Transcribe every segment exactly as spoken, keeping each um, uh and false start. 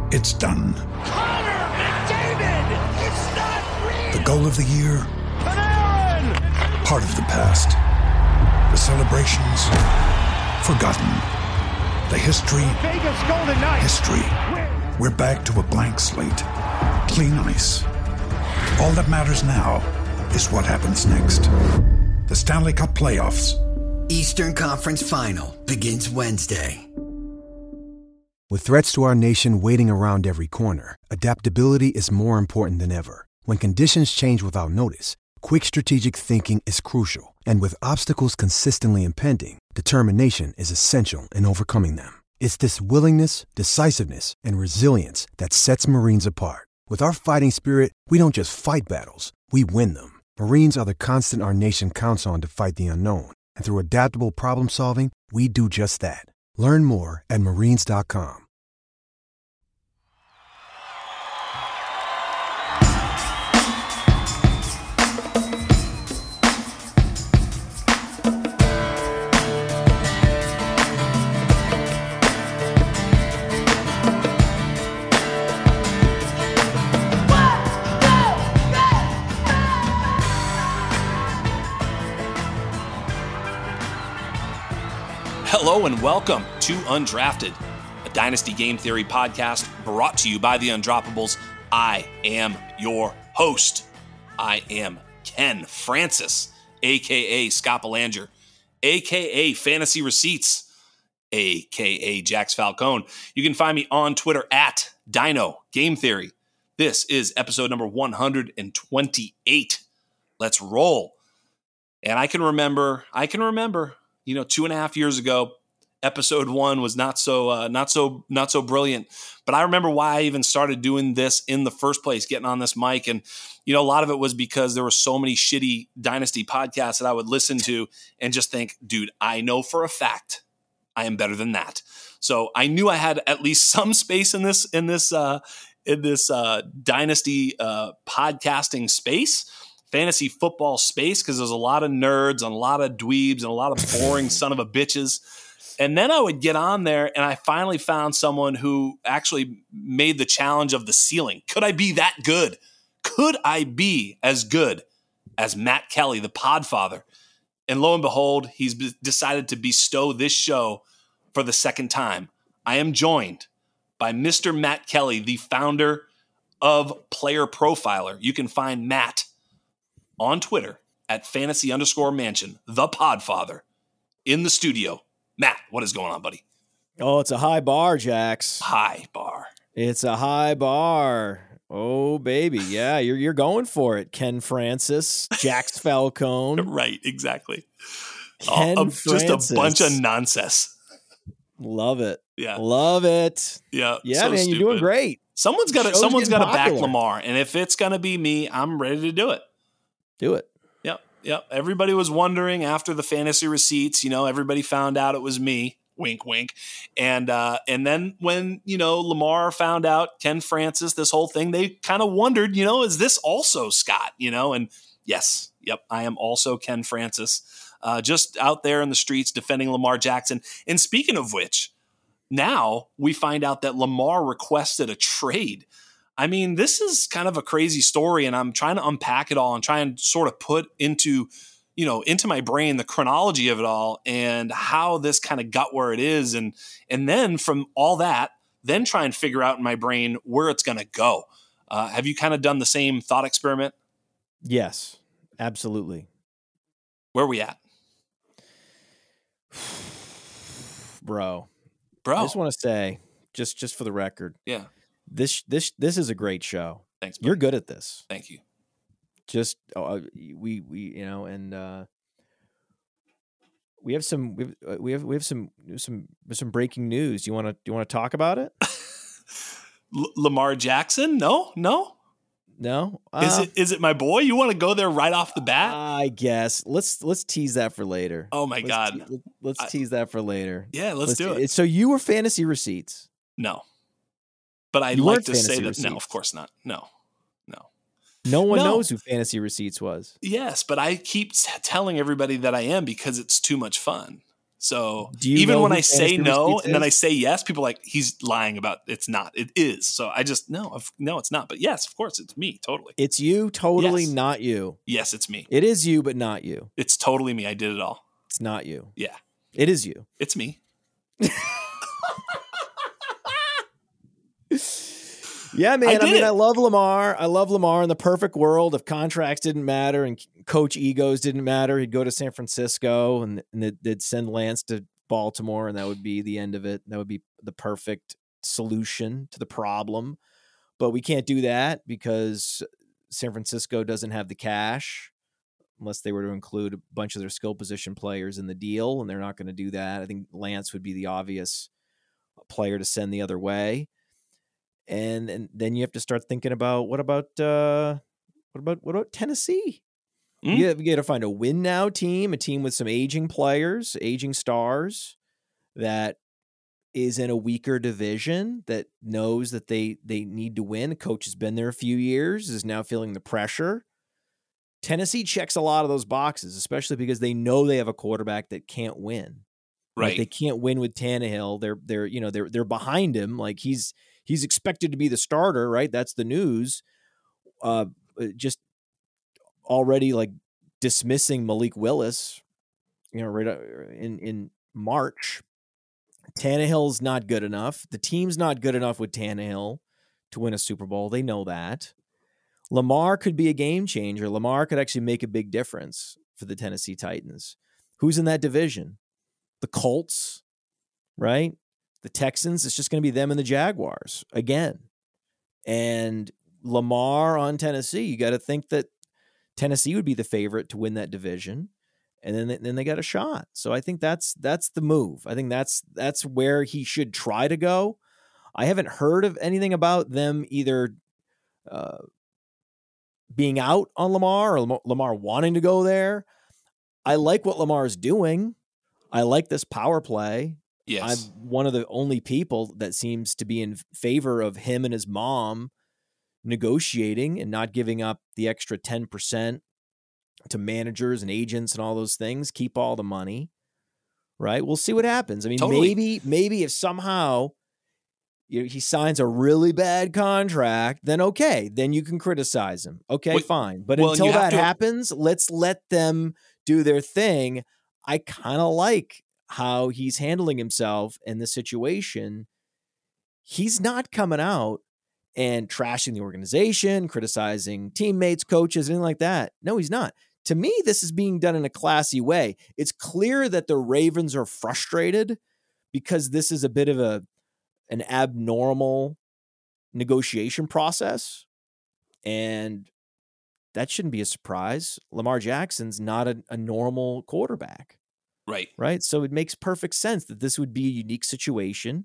It's done. Connor McDavid! It's not real! The goal of the year? Panarin! Part of the past. The celebrations? Forgotten. The history? Vegas Golden Knights! History. We're back to a blank slate. Clean ice. All that matters now is what happens next. The Stanley Cup Playoffs. Eastern Conference Final begins Wednesday. With threats to our nation waiting around every corner, adaptability is more important than ever. When conditions change without notice, quick strategic thinking is crucial. And with obstacles consistently impending, determination is essential in overcoming them. It's this willingness, decisiveness, and resilience that sets Marines apart. With our fighting spirit, we don't just fight battles, we win them. Marines are the constant our nation counts on to fight the unknown. And through adaptable problem solving, we do just that. Learn more at marines dot com. Hello and welcome to Undrafted, a Dynasty Game Theory podcast brought to you by the Undroppables. I am your host. I am Ken Francis, a k a. Scott Belanger, a k a. Fantasy Receipts, a k a. Jax Falcone. You can find me on Twitter at Dino Game Theory. This is episode number one hundred twenty-eight. Let's roll. And I can remember, I can remember, you know, two and a half years ago, episode one was not so, uh, not so, not so brilliant. But I remember why I even started doing this in the first place, getting on this mic. And, you know, a lot of it was because there were so many shitty Dynasty podcasts that I would listen to and just think, dude, I know for a fact I am better than that. So I knew I had at least some space in this, in this, uh, in this uh, Dynasty uh, podcasting space. Fantasy football space, because there's a lot of nerds and a lot of dweebs and a lot of boring son of a bitches. And then I would get on there and I finally found someone who actually made the challenge of the ceiling. Could I be that good? Could I be as good as Matt Kelly, the Podfather? And lo and behold, he's b- decided to bestow this show for the second time. I am joined by Mister Matt Kelly, the founder of Player Profiler. You can find Matt on Twitter at fantasy underscore mansion, the Podfather, in the studio. Matt, what is going on, buddy? Oh, it's a high bar, Jax. High bar. It's a high bar. Oh, baby. Yeah, you're you're going for it, Ken Francis, Jax Falcone. Right, exactly. Ken oh, Francis. Just a bunch of nonsense. Love it. Yeah. Love it. Yeah. Yeah, so man, stupid. you're doing great. Someone's got to Show's someone's got to back popular. Lamar, and if it's going to be me, I'm ready to do it. Do it. Yep, yep. Everybody was wondering after the fantasy receipts, you know, everybody found out it was me. Wink, wink. And uh, and then when, you know, Lamar found out Ken Francis, this whole thing, they kind of wondered, you know, is this also Scott? You know, and yes, yep, I am also Ken Francis, uh, just out there in the streets defending Lamar Jackson. And speaking of which, now we find out that Lamar requested a trade. I mean, this is kind of a crazy story, and I'm trying to unpack it all and try and sort of put into, you know, into my brain the chronology of it all and how this kind of got where it is. And, and then from all that, then try and figure out in my brain where it's going to go. Uh, have you kind of done the same thought experiment? Yes, absolutely. Where are we at? Bro. Bro. I just want to say, just just for the record, Yeah. this this this is a great show. Thanks, buddy. You're good at this. Thank you. Just uh, we we you know, and uh, we have some we have, we have we have some some some breaking news. You want to do you want to talk about it? L- Lamar Jackson? No, no. No, Is uh, it is it my boy? You want to go there right off the bat? I guess let's let's tease that for later. Oh my let's God. te- let's I- tease that for later. Yeah, let's, do it. So you were fantasy receipts. No. But I'd You like weren't to say fantasy that. receipts. No, of course not. No. No. No one No. knows who fantasy receipts was. Yes, but I keep t- telling everybody that I am because it's too much fun. So Do you even know when who I say Fantasy no Receipts and then is? I say yes, people are like, he's lying about it's not. It is. So I just, no, of- no, it's not. But yes, of course, it's me. Totally. It's you, totally Yes. not you. Yes, it's me. It is you, but not you. It's totally me. I did it all. It's not you. Yeah, It is you. it's me. Yeah, man. I I, did mean, it. I love Lamar. I love Lamar in the perfect world. If contracts didn't matter and coach egos didn't matter, he'd go to San Francisco and, and they'd, they'd send Lance to Baltimore, and that would be the end of it. That would be the perfect solution to the problem. But we can't do that because San Francisco doesn't have the cash unless they were to include a bunch of their skill position players in the deal, and they're not going to do that. I think Lance would be the obvious player to send the other way. And and then you have to start thinking about what about uh, what about what about Tennessee? Mm. You, you got to find a win now team, a team with some aging players, aging stars that is in a weaker division that knows that they they need to win. The coach has been there a few years, is now feeling the pressure. Tennessee checks a lot of those boxes, especially because they know they have a quarterback that can't win. Right. Like they can't win with Tannehill. They're they're you know they're they're behind him. Like he's he's expected to be the starter, right? That's the news. Uh, just already like dismissing Malik Willis, you know, right in in March. Tannehill's not good enough. The team's not good enough with Tannehill to win a Super Bowl. They know that. Lamar could be a game changer. Lamar could actually make a big difference for the Tennessee Titans. Who's in that division? The Colts, right? The Texans. It's just going to be them and the Jaguars again. And Lamar on Tennessee, you got to think that Tennessee would be the favorite to win that division. And then, then they got a shot. So I think that's that's the move. I think that's that's where he should try to go. I haven't heard of anything about them either uh, being out on Lamar or Lamar, Lamar wanting to go there. I like what Lamar is doing. I like this power play. Yes. I'm one of the only people that seems to be in favor of him and his mom negotiating and not giving up the extra ten percent to managers and agents and all those things. Keep all the money, right? We'll see what happens. I mean, Totally. maybe, maybe if somehow you know, he signs a really bad contract, then okay, then you can criticize him. Okay, Wait, fine. But well, and until you have that to- happens, let's let them do their thing. I kind of like how he's handling himself in this situation. He's not coming out and trashing the organization, criticizing teammates, coaches, anything like that. No, he's not. To me, this is being done in a classy way. It's clear that the Ravens are frustrated because this is a bit of a an abnormal negotiation process. And that shouldn't be a surprise. Lamar Jackson's not a, a normal quarterback. Right. Right. So it makes perfect sense that this would be a unique situation.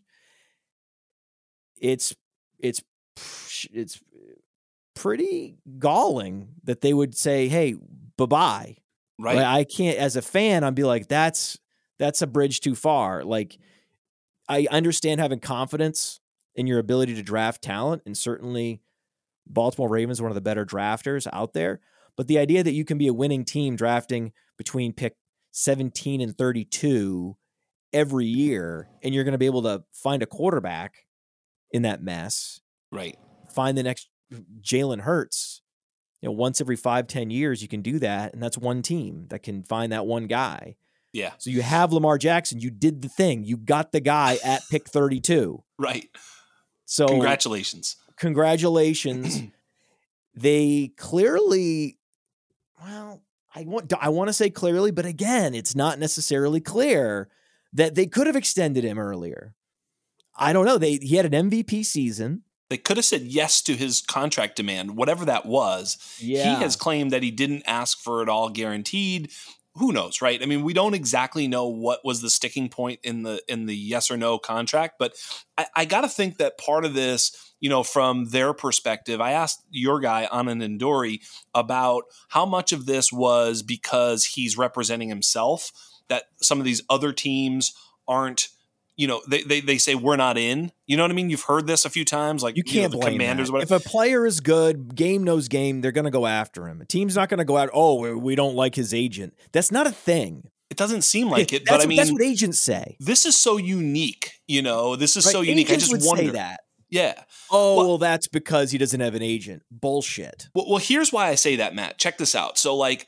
It's, it's, it's pretty galling that they would say, hey, bye-bye. Right. Like, I can't, as a fan, I'd be like, that's, that's a bridge too far. Like, I understand having confidence in your ability to draft talent, and certainly Baltimore Ravens are one of the better drafters out there. But the idea that you can be a winning team drafting between pick seventeen and thirty-two every year, and you're going to be able to find a quarterback in that mess, Right. find the next Jalen Hurts, you know, once every five, ten years, you can do that. And that's one team that can find that one guy. Yeah. So you have Lamar Jackson. You did the thing. You got the guy at pick thirty-two. Right. So Congratulations. Congratulations. They clearly, well, I want I want to say clearly, but again, it's not necessarily clear that they could have extended him earlier. I don't know. They he had an M V P season. They could have said yes to his contract demand, whatever that was. Yeah. He has claimed that he didn't ask for it all guaranteed. Who knows, right? I mean, we don't exactly know what was the sticking point in the in the yes or no contract, but I, I got to think that part of this, you know, from their perspective, I asked your guy, Anand Indori, about how much of this was because he's representing himself, that some of these other teams aren't, you know, they, they they say we're not in. You know what I mean? You've heard this a few times, like You can't know, the blame Commanders. that. Whatever. If a player is good, game knows game, they're going to go after him. A team's not going to go out, oh, we don't like his agent. That's not a thing. It doesn't seem like it, that's but I what, mean, that's what agents say. this is so unique. You know, this is Right? so unique. Agents I just would wonder say that. Yeah. Oh, well, well, that's because he doesn't have an agent. Bullshit. Well, well, here's why I say that, Matt. Check this out. So, like,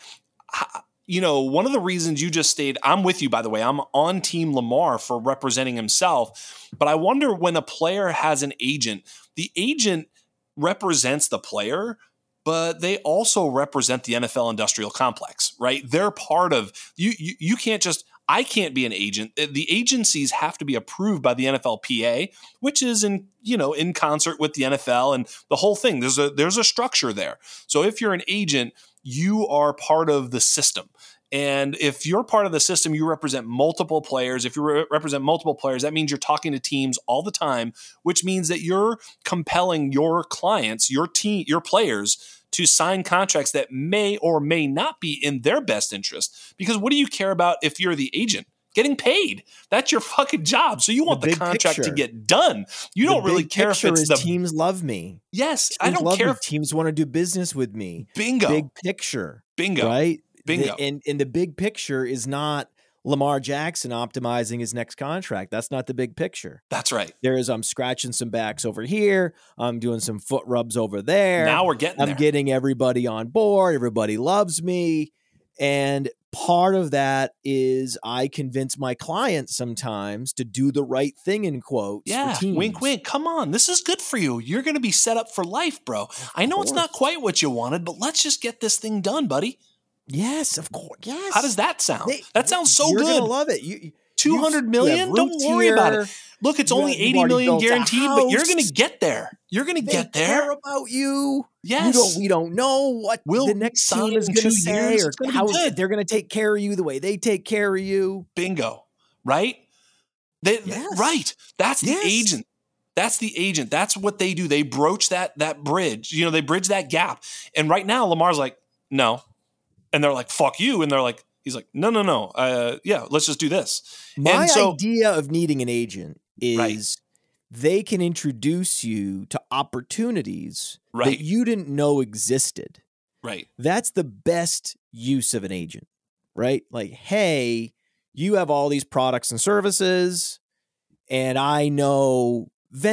you know, one of the reasons you just stated, I'm with you, by the way. I'm on Team Lamar for representing himself. But I wonder when a player has an agent, the agent represents the player, but they also represent the N F L industrial complex, right? They're part of you. You, you can't just. I can't be an agent. The agencies have to be approved by the N F L P A, which is in, you know, in concert with the N F L and the whole thing. There's a there's a structure there. So if you're an agent, you are part of the system. And if you're part of the system, you represent multiple players. If you re- represent multiple players, that means you're talking to teams all the time, which means that you're compelling your clients, your team, your players to sign contracts that may or may not be in their best interest. Because what do you care about if you're the agent? Getting paid. That's your fucking job. So you want the, the contract picture. to get done. You the don't really care if it's is the teams love me. Yes, teams I don't care me. if teams want to do business with me. Bingo. Big picture. Bingo. Right? Bingo. The, and, and the big picture is not Lamar Jackson optimizing his next contract. That's not the big picture. That's right. There is I'm scratching some backs over here. I'm doing some foot rubs over there. Now we're getting I'm there. getting everybody on board. Everybody loves me. And part of that is I convince my clients sometimes to do the right thing, in quotes. Yeah, for teams. wink, wink. Come on. This is good for you. You're going to be set up for life, bro. Of I know course. It's not quite what you wanted, but let's just get this thing done, buddy. Yes, of course. Yes. How does that sound? They, that sounds so you're good. You're going to love it. You, two hundred million? Don't worry here. about it. Look, it's You only have, eighty million guaranteed, but you're house. going to get there. You're going to They get there. care about you. Yes. You don't, we don't know what we'll the next sign team is in going to two say years. or It's gonna how be good. they're going to take care of you the way they take care of you. Bingo. Right? They, Yes. Right. That's the Yes. agent. That's the agent. That's what they do. They broach that that bridge. You know, they bridge that gap. And right now, Lamar's like, no. And they're like, fuck you. And they're like, he's like, no, no, no. Uh, yeah, let's just do this. My and so, idea of needing an agent is Right. they can introduce you to opportunities Right. that you didn't know existed. Right. That's the best use of an agent, right? Like, hey, you have all these products and services, and I know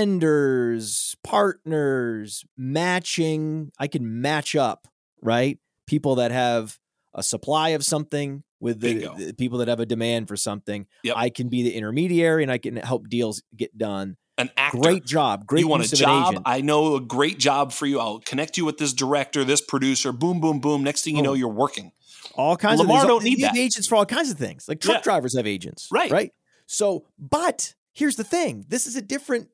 vendors, partners, matching. I can match up, right? People that have a supply of something with the, the people that have a demand for something. Yep. I can be the intermediary and I can help deals get done. An actor. Great job. Great you want use a of an job? agent. I know a great job for you. I'll connect you with this director, this producer. Boom, boom, boom. Next thing you Oh. know, you're working. All kinds Lamar of things. don't need you have that. agents for all kinds of things. Like truck Yeah. drivers have agents. Right. Right. So, but here's the thing. This is a different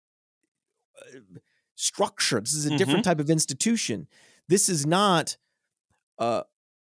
uh, structure. This is a different Mm-hmm. type of institution. This is not uh,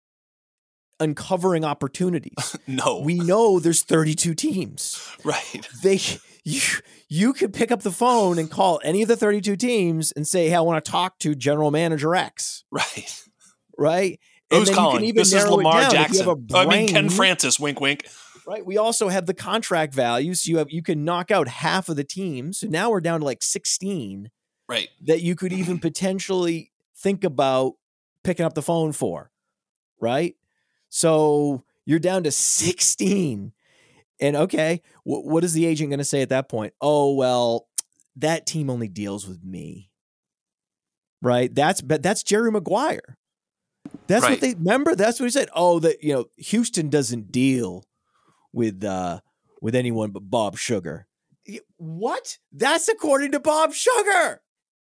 uncovering opportunities. No. We know there's thirty-two teams. right. They you you could pick up the phone and call any of the thirty-two teams and say, "Hey, I want to talk to General Manager X." Right. Right? And Who's then you can calling? even This is narrow it Lamar down. If you Jackson. have a I mean, Ken brain- Francis. Wink, wink. Right. We also have the contract values. You have you can knock out half of the teams. So now we're down to like sixteen Right. that you could even potentially think about picking up the phone for. Right. So you're down to sixteen. And okay, wh- what is the agent going to say at that point? Oh, well, that team only deals with me. Right. That's but that's Jerry Maguire. That's Right. what they remember. That's what he said. Oh, that you know, Houston doesn't deal with uh with anyone but Bob Sugar. Y- What? That's according to Bob Sugar.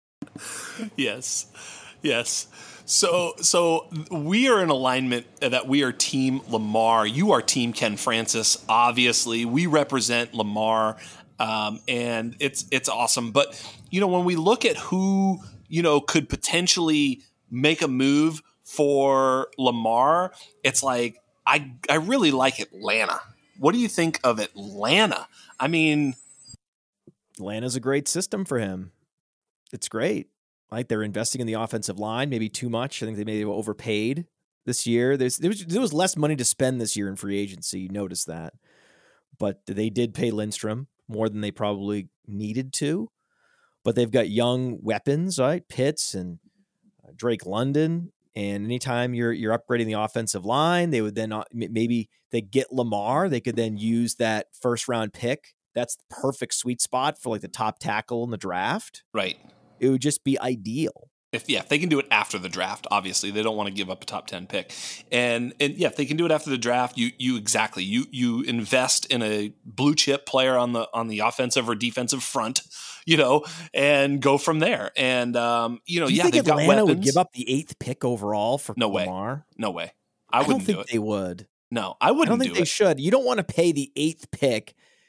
Yes. Yes. So so we are in alignment that we are Team Lamar. You are Team Ken Francis. Obviously, we represent Lamar, um, and it's it's awesome. But you know, when we look at who you know could potentially make a move for Lamar, it's like I I really like Atlanta. What do you think of Atlanta? I mean, Atlanta's a great system for him. It's great. Like they're investing in the offensive line, maybe too much. I think they may have overpaid this year. There's there was, there was less money to spend this year in free agency. You notice that, but they did pay Lindstrom more than they probably needed to. But they've got young weapons, right? Pitts and uh, Drake London, And anytime you're you're upgrading the offensive line, they would then uh, maybe they get Lamar. They could then use that first round pick. That's the perfect sweet spot for like the top tackle in the draft. Right. It would just be ideal. If yeah, if they can do it after the draft, obviously they don't want to give up a top ten pick, and and yeah, if they can do it after the draft, you you exactly you you invest in a blue chip player on the on the offensive or defensive front, you know, and go from there. And um, you know, do you yeah, think they've Atlanta got weapons. would give up the eighth pick overall for No way. Lamar? No way. I, I wouldn't don't think do it. they would. No, I wouldn't I don't think do they it. should. You don't want to pay the eighth pick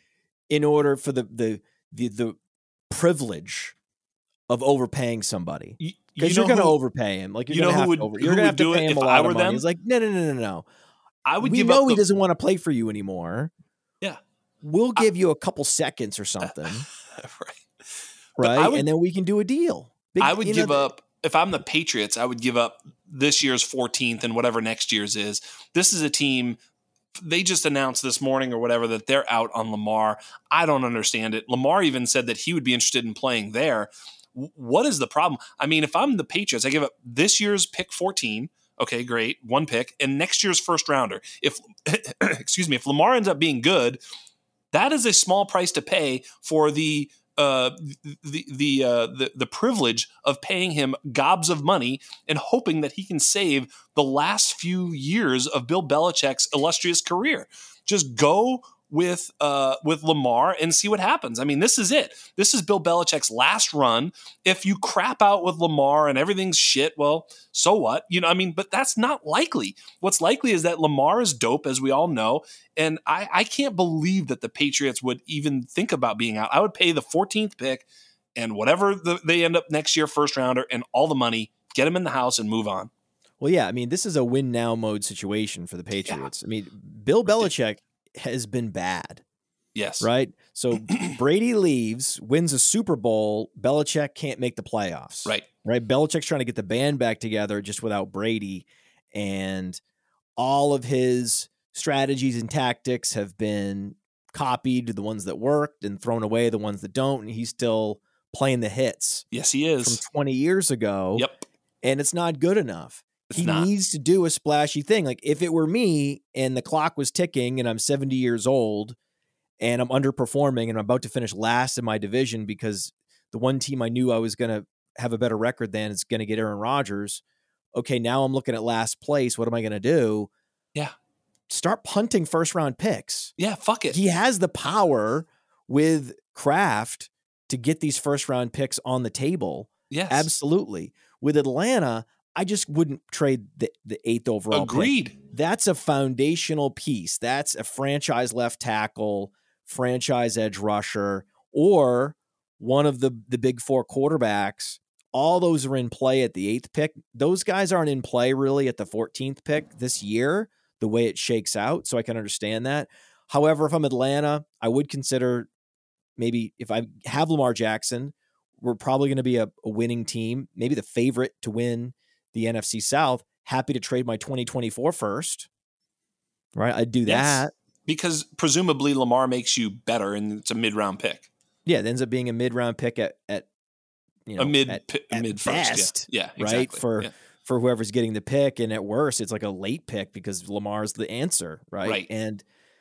in order for the the the, the privilege of overpaying somebody. You, Because you you're know going to who- overpay him. Like you're you know going to who have would- to over. who You're going to would have to do it pay him if a I lot were of money. them? He's like, no, no, no, no, no. I would We give know up he the, doesn't want to play for you anymore. Yeah. We'll give you a couple seconds or something, right. right? I would- and then we can do a deal. Big- I would you know, give up, if I'm the Patriots, I would give up this year's fourteenth and whatever next year's is. This is a team, they just announced this morning or whatever that they're out on Lamar. I don't understand it. Lamar even said that he would be interested in playing there. W- What is the problem? I mean, if I'm the Patriots, I give up this year's pick fourteen. Okay, great. One pick. And next year's first rounder. If, excuse me, if Lamar ends up being good, that is a small price to pay for the uh, the the, uh, the the privilege of paying him gobs of money and hoping that he can save the last few years of Bill Belichick's illustrious career. Just go with uh, with Lamar and see what happens. I mean, this is it. This is Bill Belichick's last run. If you crap out with Lamar and everything's shit, well, so what? You know, I mean, but that's not likely. What's likely is that Lamar is dope, as we all know. And I, I can't believe that the Patriots would even think about being out. I would pay the fourteenth pick and whatever the, they end up next year, first rounder, and all the money, get him in the house and move on. Well, yeah, I mean, this is a win now mode situation for the Patriots. I mean, Bill Belichick has been bad, Yes. right? So Brady leaves, wins a Super Bowl. Belichick can't make the playoffs. Right. Right. Belichick's trying to get the band back together just without Brady. And all of his strategies and tactics have been copied, the ones that worked, and thrown away, the ones that don't. And he's still playing the hits Yes, he from is. twenty years ago. Yep. And it's not good enough. It's He not. needs to do a splashy thing. Like if it were me and the clock was ticking and I'm seventy years old and I'm underperforming and I'm about to finish last in my division because the one team I knew I was going to have a better record than is going to get Aaron Rodgers. Okay, now I'm looking at last place. What am I going to do? Yeah. Start punting first round picks. Yeah, fuck it. He has the power with Kraft to get these first round picks on the table. Yes. Absolutely. With Atlanta, I just wouldn't trade the, the eighth overall pick. Agreed. That's a foundational piece. That's a franchise left tackle, franchise edge rusher, or one of the, the big four quarterbacks. All those are in play at the eighth pick. Those guys aren't in play really at the fourteenth pick this year, the way it shakes out. So I can understand that. However, if I'm Atlanta, I would consider maybe if I have Lamar Jackson, we're probably going to be a, a winning team, maybe the favorite to win the N F C South. Happy to trade my twenty twenty-four first, right? I'd do Yes. that. Because presumably Lamar makes you better and it's a mid-round pick. Yeah, it ends up being a mid-round pick at, at you know, a mid at, pi- at mid best, first. Yeah, yeah right? exactly. For yeah. for whoever's getting the pick, and at worst, it's like a late pick because Lamar's the answer, right? Right. And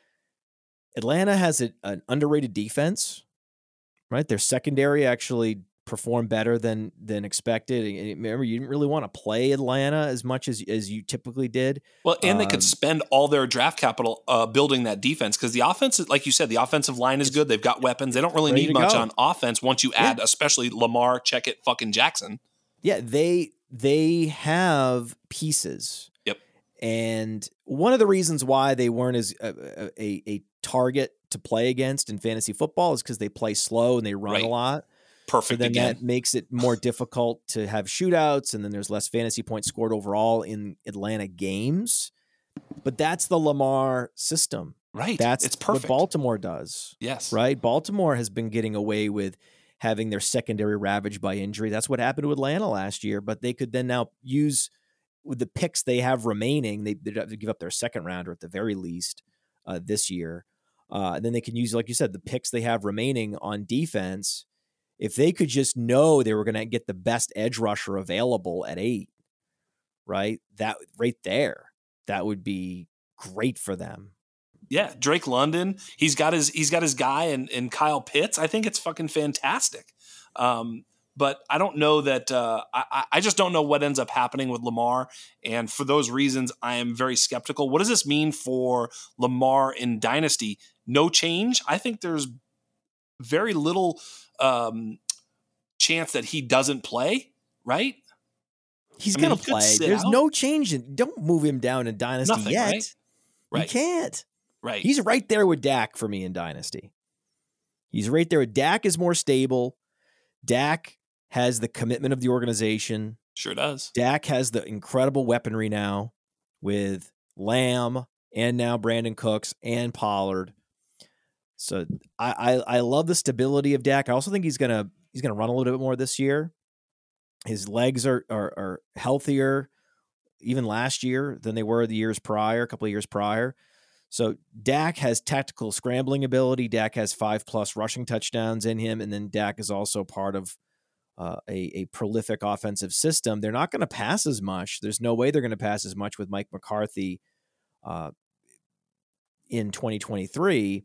Atlanta has a, an underrated defense, right? Their secondary actually performed better than than expected. And remember, you didn't really want to play Atlanta as much as as you typically did. Well, and they Um, could spend all their draft capital uh, building that defense because the offense, like you said, the offensive line is good. They've got weapons. They don't really ready need to much go. on offense once you add, especially Lamar, Checkett, fucking Jackson. Yeah, they they have pieces. Yep. And one of the reasons why they weren't as a, a, a target to play against in fantasy football is because they play slow and they run Right. a lot. Perfect So then again. that makes it more difficult to have shootouts, and then there's less fantasy points scored overall in Atlanta games. But that's the Lamar system. right. That's it's what perfect. Baltimore does. Yes. Right? Baltimore has been getting away with having their secondary ravaged by injury. That's what happened to Atlanta last year, but they could then now use with the picks they have remaining, they, they'd have to give up their second rounder at the very least uh, this year. Uh, and then they can use, like you said, the picks they have remaining on defense. If they could just know they were going to get the best edge rusher available at eight, right? That right there, that would be great for them. Yeah, Drake London. He's got his he's got his guy and and Kyle Pitts. I think it's fucking fantastic. Um, but I don't know that uh, I I just don't know what ends up happening with Lamar. And for those reasons, I am very skeptical. What does this mean for Lamar in Dynasty? No change. I think there's very little um, chance that he doesn't play. Right? He's I mean, gonna he could play. sit There's out. no change. In, don't move him down in Dynasty Nothing, yet. right? Right. You can't. Right. He's right there with Dak for me in Dynasty. He's right there. Dak is more stable. Dak has the commitment of the organization. Sure does. Dak has the incredible weaponry now with Lamb and now Brandon Cooks and Pollard. So I, I I love the stability of Dak. I also think he's gonna he's gonna run a little bit more this year. His legs are are, are healthier even last year than they were the years prior, a couple of years prior. So Dak has tactical scrambling ability. Dak has five plus rushing touchdowns in him. And then Dak is also part of uh, a, a prolific offensive system. They're not going to pass as much. There's no way they're going to pass as much with Mike McCarthy uh, in twenty twenty-three.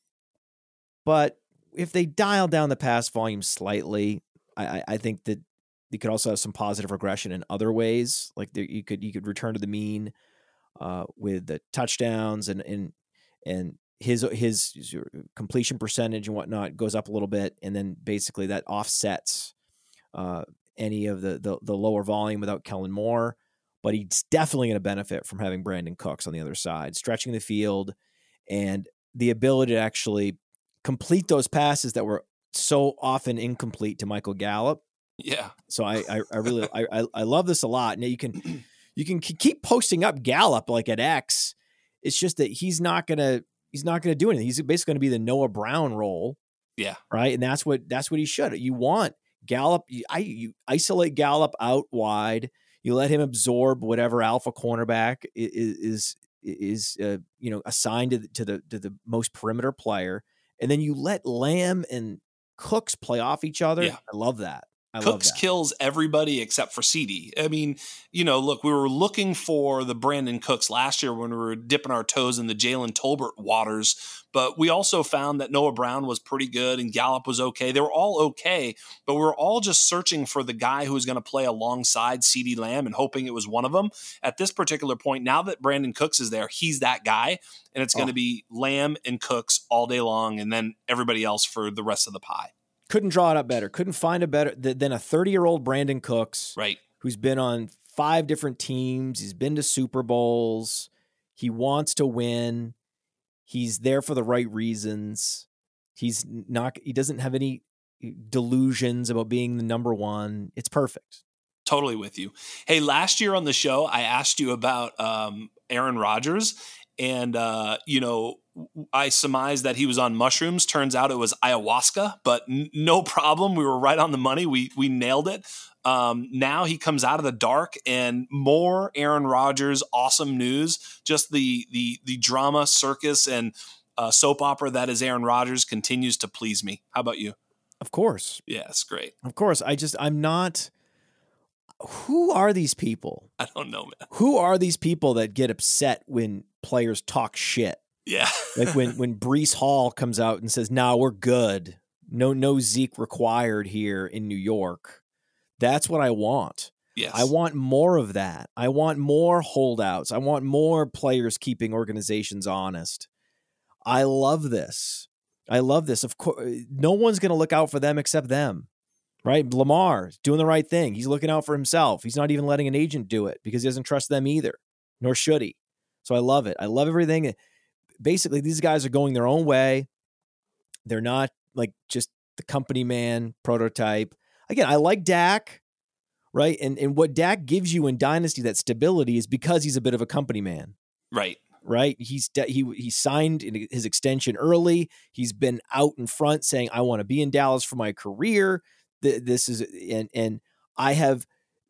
But if they dial down the pass volume slightly, I, I think that you could also have some positive regression in other ways. Like there, you could you could return to the mean uh, with the touchdowns and and and his his completion percentage and whatnot goes up a little bit, and then basically that offsets uh, any of the, the the lower volume without Kellen Moore. But he's definitely going to benefit from having Brandon Cooks on the other side, stretching the field, and the ability to actually complete those passes that were so often incomplete to Michael Gallup. Yeah. So I, I, I really, I, I love this a lot. Now you can, you can keep posting up Gallup like at X. It's just that he's not gonna, he's not gonna do anything. He's basically going to be the Noah Brown role. Yeah. Right. And that's what, that's what he should. You want Gallup. You, I, you isolate Gallup out wide. You let him absorb whatever alpha cornerback is, is, is uh, you know, assigned to the, to the, to the most perimeter player. And then you let Lamb and Cooks play off each other. Yeah. I love that. I Cooks kills everybody except for C D. I mean, you know, look, we were looking for the Brandon Cooks last year when we were dipping our toes in the Jalen Tolbert waters, but we also found that Noah Brown was pretty good and Gallup was okay. They were all okay, but we were all just searching for the guy who was going to play alongside C D Lamb and hoping it was one of them. At this particular point, now that Brandon Cooks is there, he's that guy, and it's going to be Lamb and Cooks all day long, and then everybody else for the rest of the pie. Couldn't draw it up better. Couldn't find a better than a thirty-year-old Brandon Cooks, right? Who's been on five different teams. He's been to Super Bowls. He wants to win. He's there for the right reasons. He's not. He doesn't have any delusions about being the number one. It's perfect. Totally with you. Hey, last year on the show, I asked you about um, Aaron Rodgers, and uh, you know. I surmised that he was on mushrooms. Turns out it was ayahuasca, but n- no problem. We were right on the money. We we nailed it. Um, now he comes out of the dark, and more Aaron Rodgers awesome news. Just the the the drama, circus, and uh, soap opera that is Aaron Rodgers continues to please me. How about you? Of course. Yeah, it's great. Of course. I just I'm not. Who are these people? I don't know, man. Who are these people that get upset when players talk shit? Yeah. Like when, when Breece Hall comes out and says, nah, we're good. No, no Zeke required here in New York. That's what I want. Yes. I want more of that. I want more holdouts. I want more players keeping organizations honest. I love this. I love this. Of course, no one's going to look out for them except them, right? Lamar doing the right thing. He's looking out for himself. He's not even letting an agent do it because he doesn't trust them either, nor should he. So I love it. I love everything. Basically, these guys are going their own way. They're not like just the company man prototype. Again, I like Dak, right? And and what Dak gives you in Dynasty, that stability, is because he's a bit of a company man. Right. Right. He's he he signed his extension early. He's been out in front saying, I want to be in Dallas for my career. This is and and I have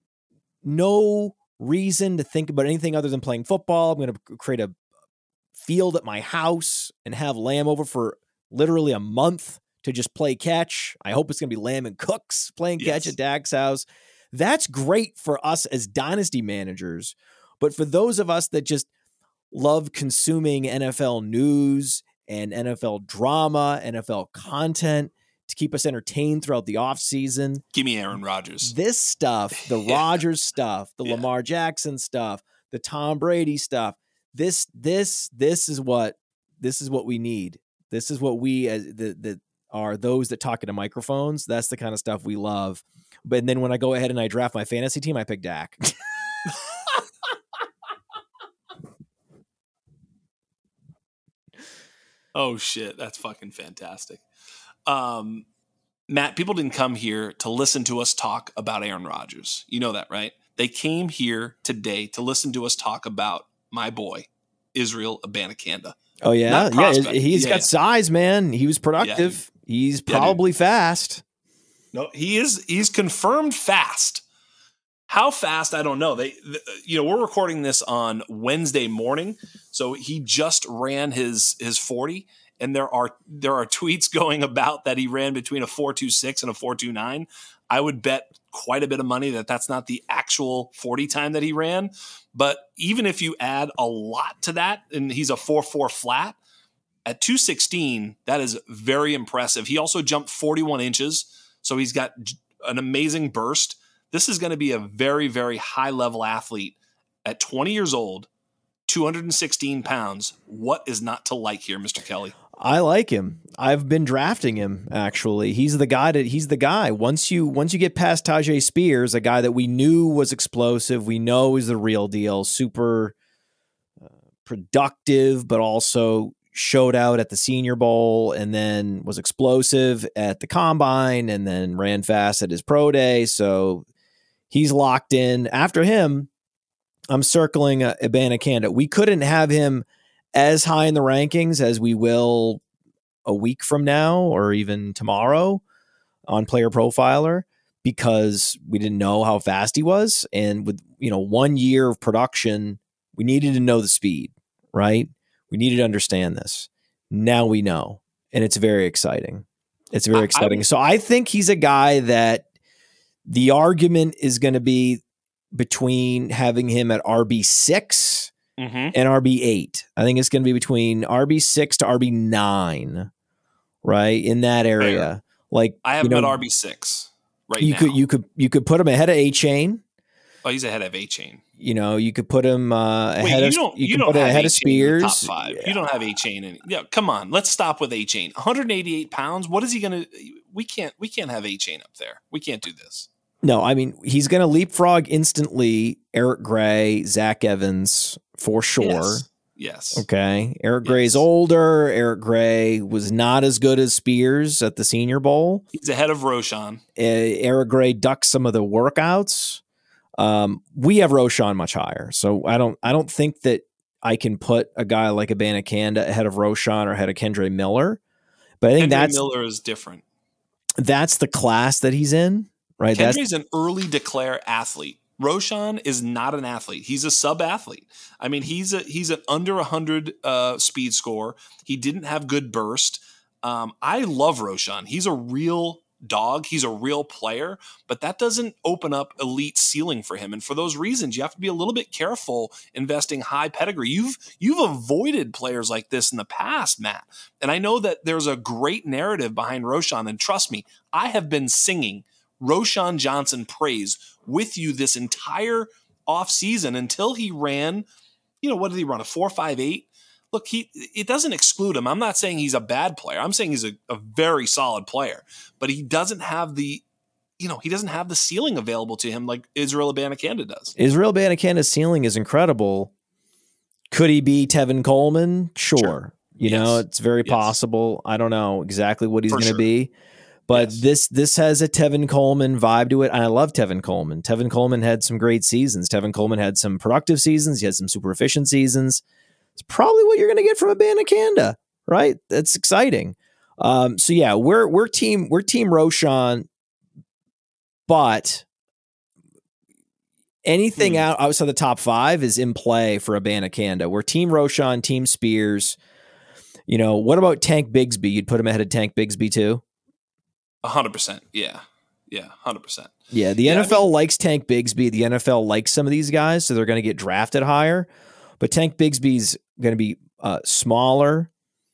no reason to think about anything other than playing football. I'm going to create a field at my house and have Lamb over for literally a month to just play catch. I hope it's going to be Lamb and Cooks playing yes. catch at Dak's house. That's great for us as dynasty managers. But for those of us that just love consuming N F L news and N F L drama, N F L content to keep us entertained throughout the offseason. Give me Aaron Rodgers. This stuff, the yeah. Rodgers stuff, the yeah. Lamar Jackson stuff, the Tom Brady stuff. This, this, this is what, this is what we need. This is what we as the, the are those that talk into microphones. That's the kind of stuff we love. But then when I go ahead and I draft my fantasy team, I pick Dak. Oh shit, that's fucking fantastic. Um, Matt, people didn't come here to listen to us talk about Aaron Rodgers. You know that, right? They came here today to listen to us talk about my boy, Israel Abanikanda. Oh yeah, yeah. He's yeah, got yeah. size, man. He was productive. Yeah, he's probably yeah, fast. No, he is. He's confirmed fast. How fast? I don't know. They, the, you know, we're recording this on Wednesday morning, so he just ran his his forty, and there are there are tweets going about that he ran between a four two six and a four two nine. I would bet quite a bit of money that that's not the actual forty time that he ran. But even if you add a lot to that, and he's a four four flat at two sixteen, that is very impressive. He also jumped forty-one inches, so he's got an amazing burst. This is going to be a very, very high-level athlete at twenty years old, two hundred sixteen pounds. What is not to like here, Mister Kelly? I like him. I've been drafting him, actually. He's the guy that he's the guy. Once you once you get past Tajay Spears, a guy that we knew was explosive, we know is the real deal, super uh, productive, but also showed out at the Senior Bowl and then was explosive at the Combine and then ran fast at his pro day. So he's locked in. After him, I'm circling uh, Abanikanda. We couldn't have him as high in the rankings as we will a week from now or even tomorrow on Player Profiler because we didn't know how fast he was. And with, you know, one year of production, we needed to know the speed, right? We needed to understand this. Now we know, and it's very exciting. It's very exciting. I, I, so I think he's a guy that the argument is going to be between having him at R B six mm-hmm. and R B eight. I think it's going to be between R B six to R B nine, right? In that area. Fair. Like I have you know, him at R B six right you now. Could, you could you could put him ahead of A-Chain. Oh, he's ahead of A-Chain. You know, you could put him uh, Wait, ahead you of don't, you, you can don't put him ahead of Spears. Top five. Yeah. You don't have A-Chain in. Yeah, come on. Let's stop with A-Chain. one hundred eighty-eight pounds. What is he going to? We can't. We can't have A-Chain up there. We can't do this. No, I mean he's going to leapfrog instantly. Eric Gray, Zach Evans for sure. Yes. yes. Okay. Eric yes. Gray's older. Eric Gray was not as good as Spears at the Senior Bowl. He's ahead of Roshan. Uh, Eric Gray ducked some of the workouts. Um, we have Roshan much higher, so I don't. I don't think that I can put a guy like Abanikanda ahead of Roshan or ahead of Kendre Miller. But I think Kendre that's Miller is different. That's the class that he's in, right? Kendre's an early declare athlete. Roshan is not an athlete. He's a sub athlete. I mean, he's a he's an under a hundred uh, speed score. He didn't have good burst. Um, I love Roshan. He's a real dog. He's a real player, but that doesn't open up elite ceiling for him. And for those reasons, you have to be a little bit careful investing high pedigree. You've you've avoided players like this in the past, Matt. And I know that there's a great narrative behind Roshan. And trust me, I have been singing Roshan Johnson praise with you this entire offseason until he ran, you know, what did he run? A four five eight? Look, he it doesn't exclude him. I'm not saying he's a bad player. I'm saying he's a, a very solid player, but he doesn't have the, you know, he doesn't have the ceiling available to him like Israel Abanikanda does. Israel Abanikanda's ceiling is incredible. Could he be Tevin Coleman? Sure. sure. You yes. know, it's very yes. possible. I don't know exactly what he's going to sure. be, but yes. this this has a Tevin Coleman vibe to it. And I love Tevin Coleman. Tevin Coleman had some great seasons. Tevin Coleman had some productive seasons. He had some super efficient seasons. It's probably what you're going to get from Abanikanda, right? That's exciting. Um, so yeah, we're we're team we're team Roshan, but anything mm. out outside the top five is in play for Abanikanda. We're team Roshan, team Spears. You know, what about Tank Bigsby? You'd put him ahead of Tank Bigsby too? A hundred percent. Yeah. Yeah, one hundred percent. Yeah, the yeah, N F L I mean, likes Tank Bigsby. The N F L likes some of these guys, so they're going to get drafted higher. But Tank Bigsby's going to be uh, smaller,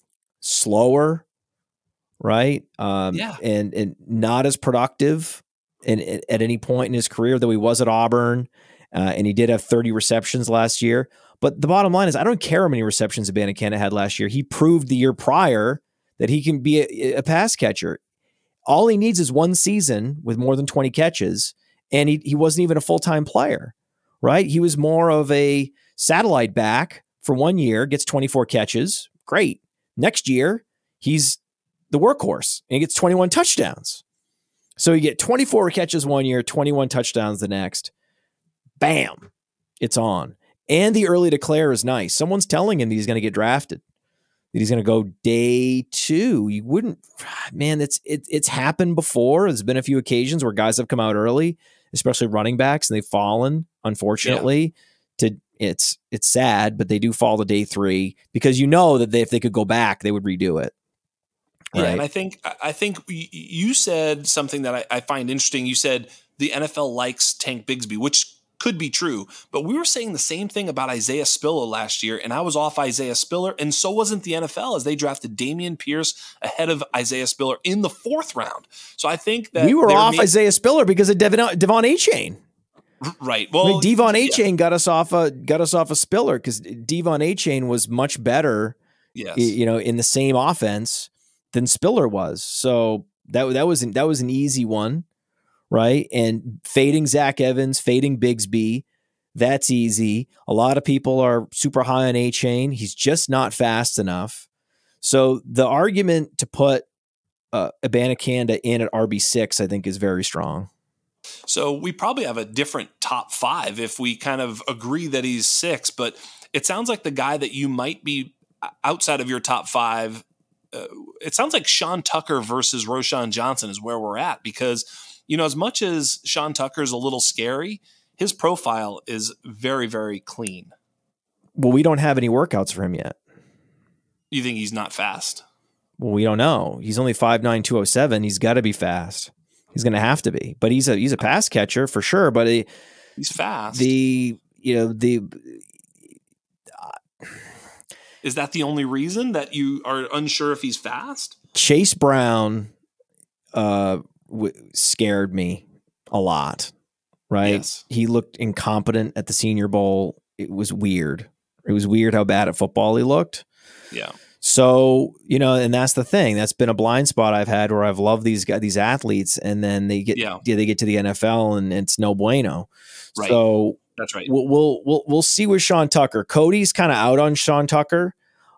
slower, right? Um, yeah. and and not as productive in, in, at any point in his career, though he was at Auburn, uh, and he did have thirty receptions last year. But the bottom line is, I don't care how many receptions Abanikanda had last year. He proved the year prior that he can be a, a pass catcher. All he needs is one season with more than twenty catches, and he he wasn't even a full-time player, right? He was more of a satellite back for one year, gets twenty-four catches. Great. Next year, he's the workhorse, and he gets twenty-one touchdowns. So you get twenty-four catches one year, twenty-one touchdowns the next. Bam, it's on. And the early declare is nice. Someone's telling him that he's going to get drafted, that he's going to go day two. You wouldn't, man, it's it, it's happened before. There's been a few occasions where guys have come out early, especially running backs, and they've fallen, unfortunately. Yeah. To it's it's sad, but they do fall to day three because you know that they, if they could go back, they would redo it. Yeah, right? and I think I think you said something that I, I find interesting. You said the N F L likes Tank Bigsby, which could be true, but we were saying the same thing about Isaiah Spiller last year, and I was off Isaiah Spiller, and so wasn't the N F L as they drafted Dameon Pierce ahead of Isaiah Spiller in the fourth round. So I think that we were off may- Isaiah Spiller because of Devon, Devon Achane. Right. Well, I mean, Devon yeah. Achane got us off a got us off a Spiller because Devon Achane was much better, yes. you know, in the same offense than Spiller was. So that that was that was an easy one. Right. And fading Zach Evans, fading Bigsby. That's easy. A lot of people are super high on Achane. He's just not fast enough. So the argument to put uh, Abanikanda in at R B six, I think, is very strong. So we probably have a different top five if we kind of agree that he's six, but it sounds like the guy that you might be outside of your top five. Uh, it sounds like Sean Tucker versus Roschon Johnson is where we're at because, you know, as much as Sean Tucker is a little scary, his profile is very, very clean. Well, we don't have any workouts for him yet. You think he's not fast? Well, we don't know. He's only five nine, two oh seven. He's got to be fast. He's going to have to be. But he's a he's a pass catcher for sure. But he, he's fast. The you know the uh, is that the only reason that you are unsure if he's fast? Chase Brown uh, w- scared me a lot. Right? Yes. He looked incompetent at the Senior Bowl. It was weird. It was weird how bad at football he looked. Yeah. So, you know, and that's the thing. That's been a blind spot I've had where I've loved these guys, these athletes, and then they get yeah. yeah, they get to the N F L and it's no bueno. Right. So that's right. We'll we'll we'll, we'll see with Sean Tucker. Cody's kind of out on Sean Tucker.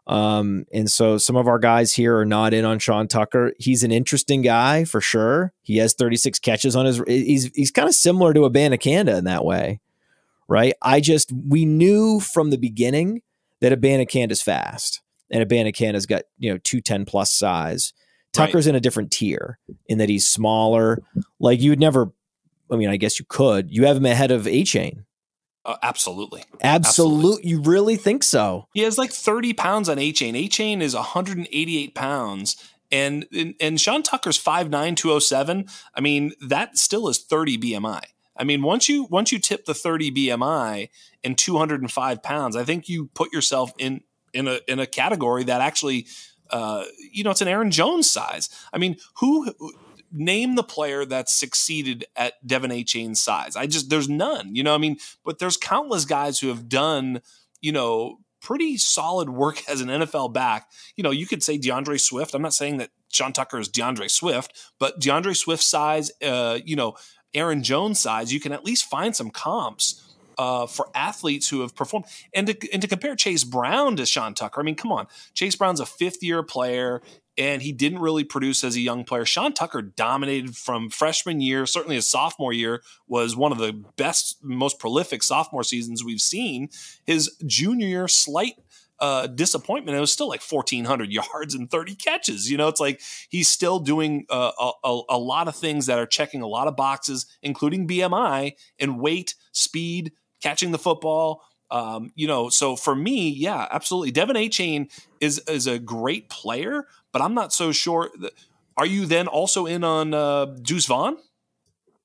Um, and so some of our guys here are not in on Sean Tucker. He's an interesting guy for sure. He has thirty-six catches on his he's he's kind of similar to Abanikanda in that way. Right? I just we knew from the beginning that Abanikanda's fast. And Abanikanda's got, you know, two ten plus size. Tucker's right. in a different tier in that he's smaller. Like you would never, I mean, I guess you could. You have him ahead of Achane. Uh, absolutely. Absolutely. Absolutely. You really think so? He has like thirty pounds on Achane. Achane is one hundred eighty-eight pounds. And, and, and Sean Tucker's five nine, two oh seven. I mean, that still is thirty B M I. I mean, once you once you tip the thirty B M I and two hundred five pounds, I think you put yourself in in a in a category that actually, uh, you know, it's an Aaron Jones size. I mean, who name the player that succeeded at Devon Achane's size? I just there's none. You know, I mean, but there's countless guys who have done, you know, pretty solid work as an N F L back. You know, you could say DeAndre Swift. I'm not saying that Sean Tucker is DeAndre Swift, but DeAndre Swift size, uh, you know, Aaron Jones size, you can at least find some comps uh, for athletes who have performed. And to, and to compare Chase Brown to Sean Tucker, I mean, come on. Chase Brown's a fifth-year player, and he didn't really produce as a young player. Sean Tucker dominated from freshman year, certainly his sophomore year was one of the best, most prolific sophomore seasons we've seen. His junior year, slight uh, disappointment, it was still like fourteen hundred yards and thirty catches. You know, it's like he's still doing uh, a, a lot of things that are checking a lot of boxes, including B M I and weight, speed, catching the football. Um, you know, so for me, yeah, absolutely. Devon Achane is is a great player, but I'm not so sure. That, are you then also in on uh, Deuce Vaughn?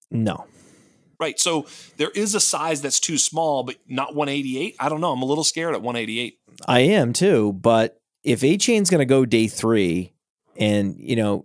No. Right. So there is a size that's too small, but not one eighty-eight. I don't know. I'm a little scared at one eighty-eight. I am too. But if A-Chain's going to go day three and, you know,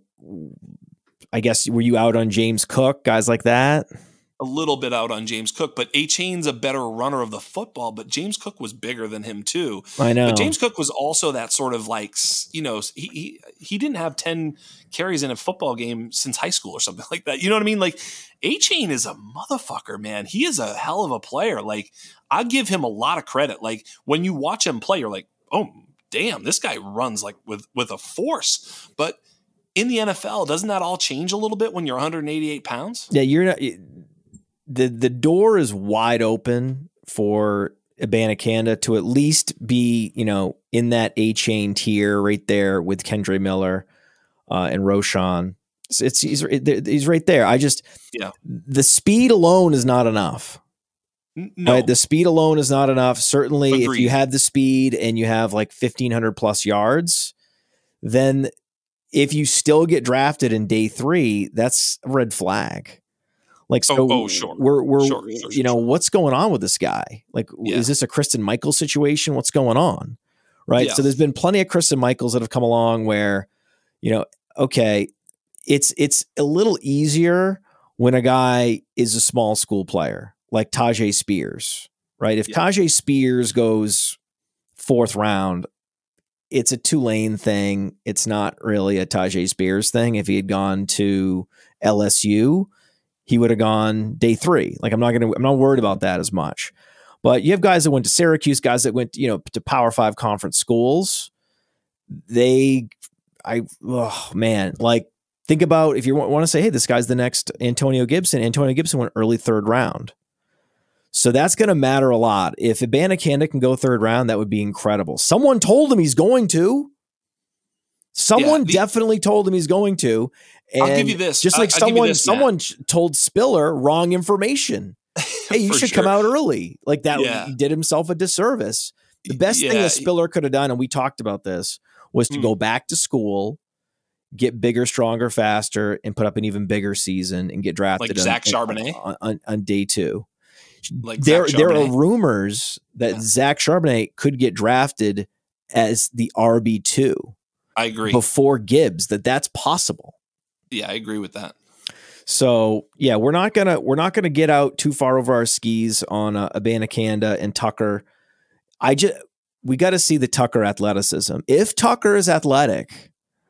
I guess, were you out on James Cook, guys like that? A little bit out on James Cook, but A-Chain's a better runner of the football, but James Cook was bigger than him too. I know. But James Cook was also that sort of like, you know, he, he, he didn't have ten carries in a football game since high school or something like that. You know what I mean? Like A-Chain is a motherfucker, man. He is a hell of a player. Like I give him a lot of credit. Like when you watch him play, you're like, oh damn, this guy runs like with, with a force. But in the N F L, doesn't that all change a little bit when you're one eighty-eight pounds? Yeah, you're not. The the door is wide open for Abanikanda to at least be, you know, in that A-Chain tier right there with Kendre Miller uh, and Roschon. It's, it's he's he's right there. I just yeah. The speed alone is not enough. No. Right? The speed alone is not enough. Certainly, Agreed. If you have the speed and you have like fifteen hundred plus yards, then if you still get drafted in day three, that's a red flag. Like, so oh, oh, sure. we're, we're, sure, sure, you know, sure. what's going on with this guy? Like, Yeah. is this a Kristen Michaels situation? What's going on? Right. Yeah. So there's been plenty of Kristen Michaels that have come along where, you know, okay, it's, it's a little easier when a guy is a small school player like Tajay Spears, right? If Yeah. Tajay Spears goes fourth round, it's a Tulane thing. It's not really a Tajay Spears thing. If he had gone to L S U, he would have gone day three. Like I'm not going to, I'm not worried about that as much, but you have guys that went to Syracuse, guys that went, you know, to Power Five conference schools. They, I, oh man, like think about if you want to say, hey, this guy's the next Antonio Gibson. Antonio Gibson went early third round. So that's going to matter a lot. If Abanikanda can go third round, that would be incredible. Someone told him he's going to. Someone Yeah, the, definitely told him he's going to. And I'll give you this. Just like I'll, I'll someone, this, someone told Spiller wrong information. Hey, you should sure. come out early. Like that, Yeah. he did himself a disservice. The best yeah. thing that Spiller could have done, and we talked about this, was to Hmm. go back to school, get bigger, stronger, faster, and put up an even bigger season and get drafted Like on, Zach Charbonnet? on, on, on day two. Like there, Zach there are Charbonnet? rumors that Yeah. Zach Charbonnet could get drafted as the R B two. I agree. Before Gibbs, that that's possible. Yeah, I agree with that. So yeah, we're not gonna we're not gonna get out too far over our skis on uh, Abanikanda and Tucker. I just we got to see the Tucker athleticism. If Tucker is athletic,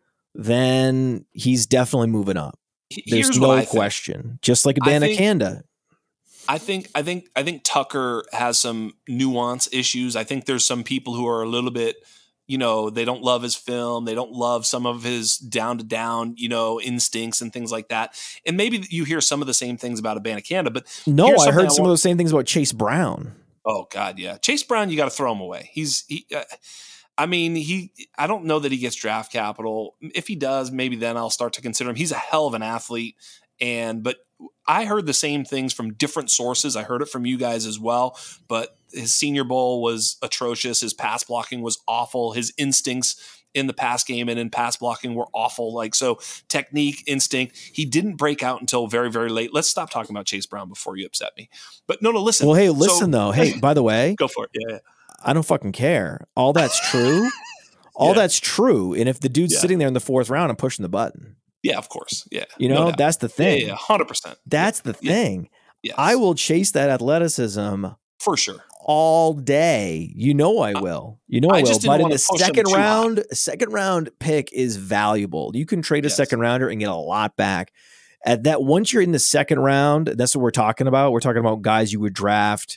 then he's definitely moving up. There's Here's no what I think. question. Just like I think- Abanikanda. I think I think I think Tucker has some nuance issues. I think there's some people who are a little bit, you know, they don't love his film. They don't love some of his down to down, you know, instincts and things like that. And maybe you hear some of the same things about Abanikanda, but No, here's I something heard some want- of those same things about Chase Brown. Oh God, yeah, Chase Brown, you got to throw him away. He's, he, uh, I mean, he. I don't know that he gets draft capital. If he does, maybe then I'll start to consider him. He's a hell of an athlete, and but I heard the same things from different sources. I heard it from you guys as well. But his Senior Bowl was atrocious. His pass blocking was awful. His instincts in the pass game and in pass blocking were awful. Like, so technique, instinct, he didn't break out until very, very late. Let's stop talking about Chase Brown before you upset me. But no, no, listen. Well, hey, listen So- though. Hey, by the way, Go for it. Yeah. yeah. I don't fucking care. All that's true. All Yeah. that's true. And if the dude's Yeah. sitting there in the fourth round, I'm pushing the button. Yeah, of course. Yeah. You No know, doubt. that's the Yeah, thing. yeah, yeah, one hundred percent. That's the Yeah. thing. Yes. I will chase that athleticism For sure. all day. You know I will. You know I, I will. just didn't But in wanna the push him second too high. round, a second round pick is valuable. You can trade a Yes. second rounder and get a lot back. At that, once you're in the second round, that's what we're talking about. We're talking about guys you would draft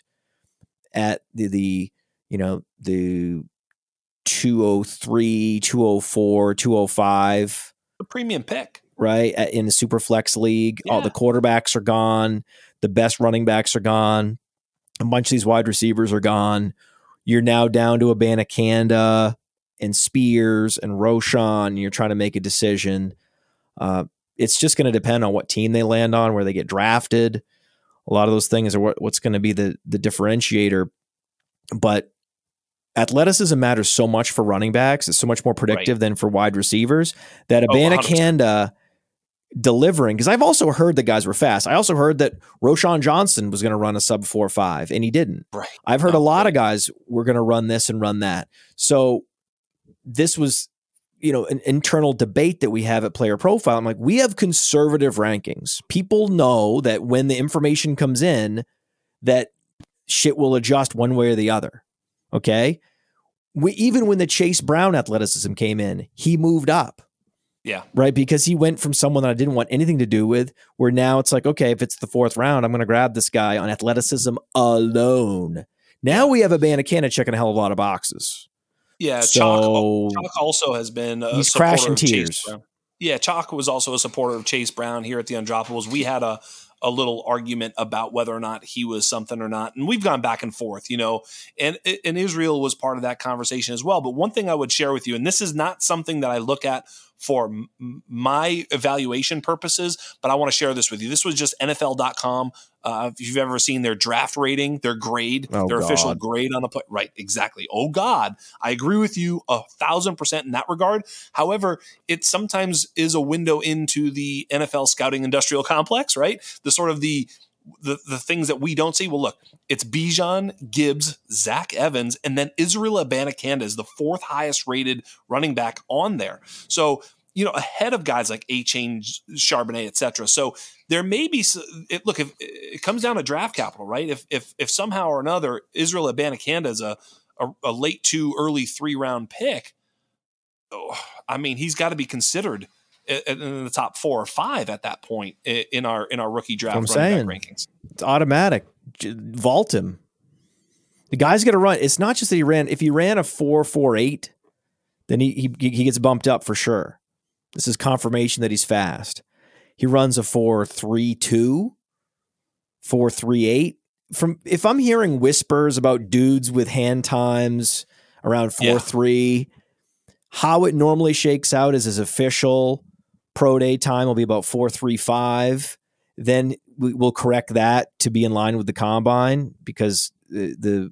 at the the you know the two oh three, two oh four, two oh five. A premium pick. Right at, in the super flex league, all Yeah. the quarterbacks are gone. The best running backs are gone. A bunch of these wide receivers are gone. You're now down to Abanikanda and Spears and Roschon. And you're trying to make a decision. Uh, it's just going to depend on what team they land on, where they get drafted. A lot of those things are what, what's going to be the the differentiator. But athleticism matters so much for running backs. It's so much more predictive Right. than for wide receivers that Oh, one hundred percent. Abanikanda delivering, because I've also heard that guys were fast. I also heard that Roshan Johnson was going to run a sub four five, and he didn't. Right. I've heard no, a lot right. of guys were going to run this and run that. So this was, you know, an internal debate that we have at Player Profile. I'm like, we have conservative rankings. People know that when the information comes in, that shit will adjust one way or the other. Okay. We, even when the Chase Brown athleticism came in, he moved up. Yeah. Right. Because he went from someone that I didn't want anything to do with, where now it's like, okay, if it's the fourth round, I'm going to grab this guy on athleticism alone. Now we have a Banacana checking a hell of a lot of boxes. Yeah. So, Chalk, Chalk also has been a he's supporter crashing of Chase tears. Brown. Yeah. Chalk was also a supporter of Chase Brown here at the Undroppables. We had a, a little argument about whether or not he was something or not. And we've gone back and forth, you know, and, and Israel was part of that conversation as well. But one thing I would share with you, and this is not something that I look at for m- my evaluation purposes, but I want to share this with you. This was just N F L dot com. Uh, if you've ever seen their draft rating, their grade, oh, their God. official grade on the play. Right. Exactly. Oh God. I agree with you a thousand percent in that regard. However, it sometimes is a window into the N F L scouting industrial complex, right? The sort of the, the, the things that we don't see. Well, look, it's Bijan, Gibbs, Zach Evans, and then Israel Abanikanda is the fourth highest rated running back on there. So, you know, ahead of guys like A-Chain, Charbonnet, et cetera. So there may be, it, look, if it comes down to draft capital, right? If if if somehow or another Israel Abanikanda is a, a, a late two, early three round pick, oh, I mean, he's got to be considered in, in the top four or five at that point in our in our rookie draft running saying. back rankings. It's automatic. Vault him. The guy's going to run. It's not just that he ran. If he ran a four four eight, then he, he he gets bumped up for sure. This is confirmation that he's fast. He runs a four three two, four three eight. From if I'm hearing whispers about dudes with hand times around four three, yeah. how it normally shakes out is his official pro day time will be about four three five. Then we will correct that to be in line with the combine, because the, the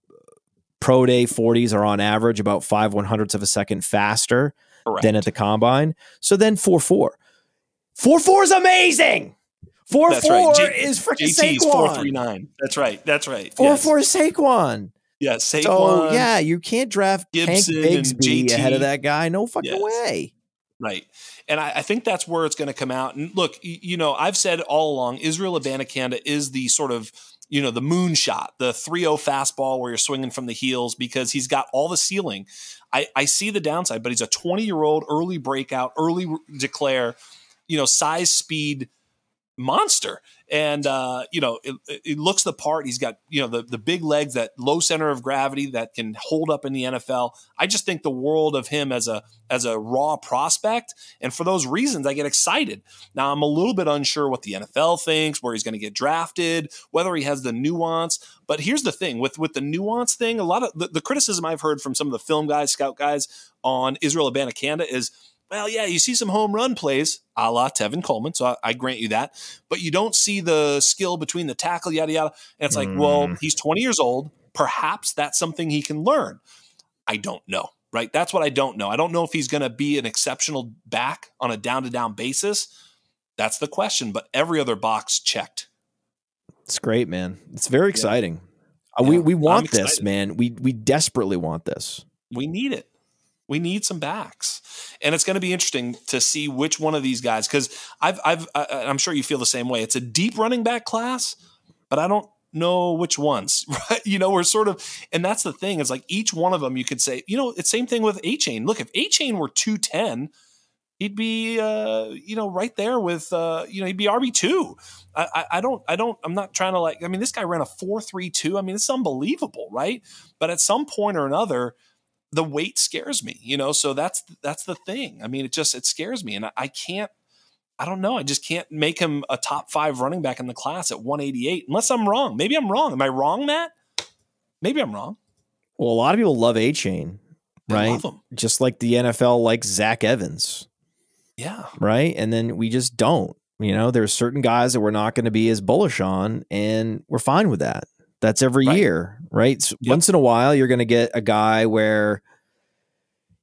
pro day forties are on average about five one hundredths of a second faster Correct. Than at the combine. So then four four. four four is amazing. four four right. J- is freaking Saquon. Saquon. four three nine. That's right. That's right. four four yes. is Saquon. Yeah, Saquon. So, yeah, you can't draft Gibson Hank Bigsby and ahead of that guy. No fucking yes. way. Right. And I, I think that's where it's going to come out. And look, you, you know, I've said all along, Israel Abanikanda is the sort of, you know, the moonshot, the three oh fastball where you're swinging from the heels, because he's got all the ceiling. I, I see the downside, but he's a twenty-year-old early breakout, early declare, you know, size, speed monster. And, uh, you know, it, it looks the part. He's got, you know, the, the big legs, that low center of gravity that can hold up in the N F L. I just think the world of him as a as a raw prospect. And for those reasons, I get excited. Now, I'm a little bit unsure what the N F L thinks, where he's going to get drafted, whether he has the nuance. But here's the thing with, with the nuance thing, a lot of the, the criticism I've heard from some of the film guys, scout guys on Israel Abanikanda is, well, yeah, you see some home run plays, a la Tevin Coleman, so I, I grant you that. But you don't see the skill between the tackle, yada, yada. And it's like, mm. well, he's twenty years old. Perhaps that's something he can learn. I don't know, right? That's what I don't know. I don't know if he's going to be an exceptional back on a down-to-down basis. That's the question. But every other box checked. It's great, man. It's very exciting. Yeah. Uh, we we want I'm this, excited. man. We we desperately want this. We need it. We need some backs, and it's going to be interesting to see which one of these guys. Because I've, I've, I, I'm sure you feel the same way. It's a deep running back class, but I don't know which ones. Right? You know, we're sort of, and that's the thing. Is like each one of them, you could say, you know, it's same thing with A-Chain. Look, if A-Chain were two ten, he'd be, uh, you know, right there with, uh, you know, he'd be R B two. I, I, I don't, I don't, I'm not trying to like. I mean, this guy ran a four three two. I mean, it's unbelievable, right? But at some point or another, the weight scares me, you know, so that's, that's the thing. I mean, it just, it scares me, and I, I can't, I don't know. I just can't make him a top five running back in the class at one eighty-eight, unless I'm wrong. Maybe I'm wrong. Am I wrong, Matt? Maybe I'm wrong. Well, a lot of people love A-Chain, right? Love him. Just like the N F L likes Zach Evans. Yeah. Right. And then we just don't, you know, there's certain guys that we're not going to be as bullish on, and we're fine with that. That's every right. year, right? So yep. Once in a while, you're going to get a guy where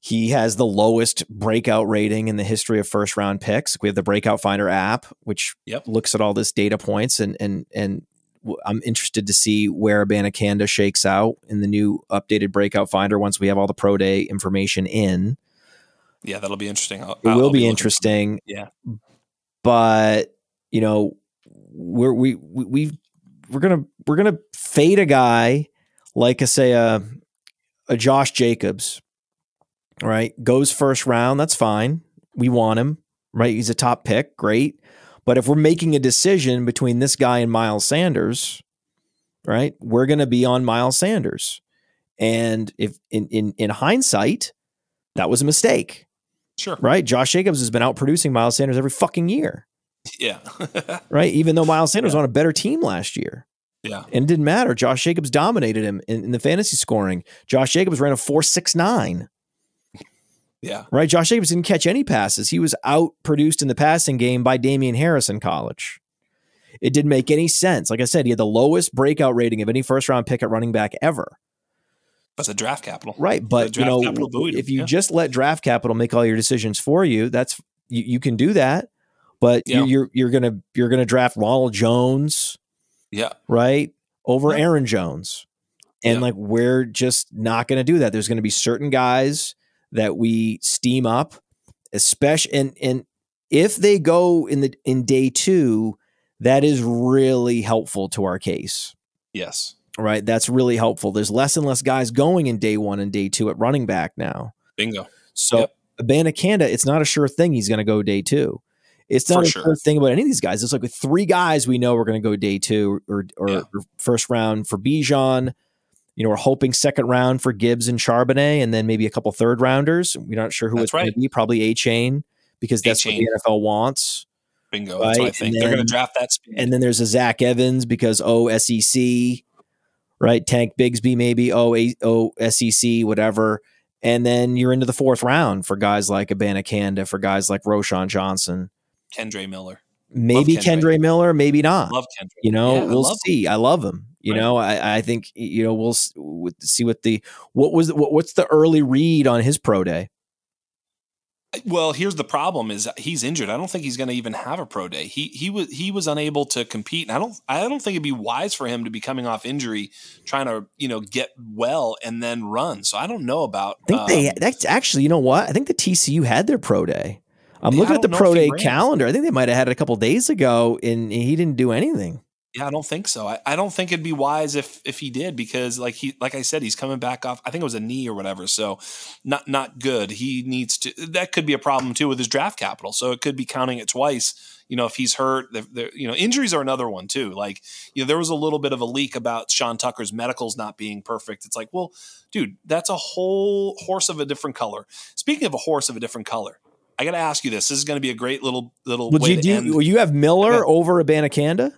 He has the lowest breakout rating in the history of first round picks. We have the Breakout Finder app, which yep. looks at all this data points, and and and I'm interested to see where Abanikanda shakes out in the new updated Breakout Finder once we have all the pro day information in. Yeah, that'll be interesting. I'll, it will I'll be, be interesting. Yeah, but you know, we're we we we we're gonna we're gonna fade a guy like a say a a Josh Jacobs. Right, goes first round. That's fine. We want him. Right, he's a top pick. Great. But if we're making a decision between this guy and Miles Sanders, right, we're going to be on Miles Sanders. And if in, in in hindsight, that was a mistake. Sure. Right. Josh Jacobs has been outproducing Miles Sanders every fucking year. Yeah. Right. Even though Miles Sanders yeah. was on a better team last year. Yeah. And it didn't matter. Josh Jacobs dominated him in, in the fantasy scoring. Josh Jacobs ran a four six nine. Yeah. Right. Josh Jacobs didn't catch any passes. He was outproduced in the passing game by Damian Harris in college. It didn't make any sense. Like I said, he had the lowest breakout rating of any first round pick at running back ever. But the draft capital. Right. But, you know, if you yeah. just let draft capital make all your decisions for you, that's you, you can do that. But yeah. you, you're you're gonna you're gonna draft Ronald Jones. Yeah. Right. Over yeah. Aaron Jones. And yeah. like we're just not gonna do that. There's gonna be certain guys that we steam up, especially and and if they go in the in day two, that is really helpful to our case. Yes. Right. That's really helpful. There's less and less guys going in day one and day two at running back now. Bingo. So yep. Abanikanda, it's not a sure thing he's going to go day two. It's not For a sure. sure thing about any of these guys. It's like with three guys we know we're going to go day two or or, yeah. or first round for Bijan. You know, we're hoping second round for Gibbs and Charbonnet, and then maybe a couple third rounders. We're not sure who that's it's going right. to be. Probably A-Chain, because that's A-Chain. what the N F L wants. Bingo. Right? That's what I think. Then, they're going to draft that speed. And then there's a Zach Evans because, oh, S E C, right? Tank Bigsby maybe, oh, a- oh, S E C, whatever. And then you're into the fourth round for guys like Abanikanda, for guys like Roshan Johnson. Kendre Miller. Maybe Kendre. Kendre Miller, maybe not. Love Kendre. You know, yeah, we'll I see. Him. I love him. You right. know, I, I think, you know, we'll see what the, what was, what, what's the early read on his pro day? Well, here's the problem is he's injured. I don't think he's going to even have a pro day. He, he was, he was unable to compete. And I don't, I don't think it'd be wise for him to be coming off injury, trying to, you know, get well and then run. So I don't know about, I think um, they, that's actually, you know what? I think the T C U had their pro day. I'm yeah, looking at the pro day ran. calendar. I think they might have had it a couple of days ago and he didn't do anything. Yeah, I don't think so. I, I don't think it'd be wise if if he did, because like he like I said, he's coming back off. I think it was a knee or whatever. So not not good. He needs to. That could be a problem too with his draft capital. So it could be counting it twice. You know, if he's hurt, the, the, you know, injuries are another one too. Like, you know, there was a little bit of a leak about Sean Tucker's medicals not being perfect. It's like, well, dude, that's a whole horse of a different color. Speaking of a horse of a different color, I got to ask you this. This is going to be a great little little. Would way you to do? end. Will you have Miller over Abanikanda?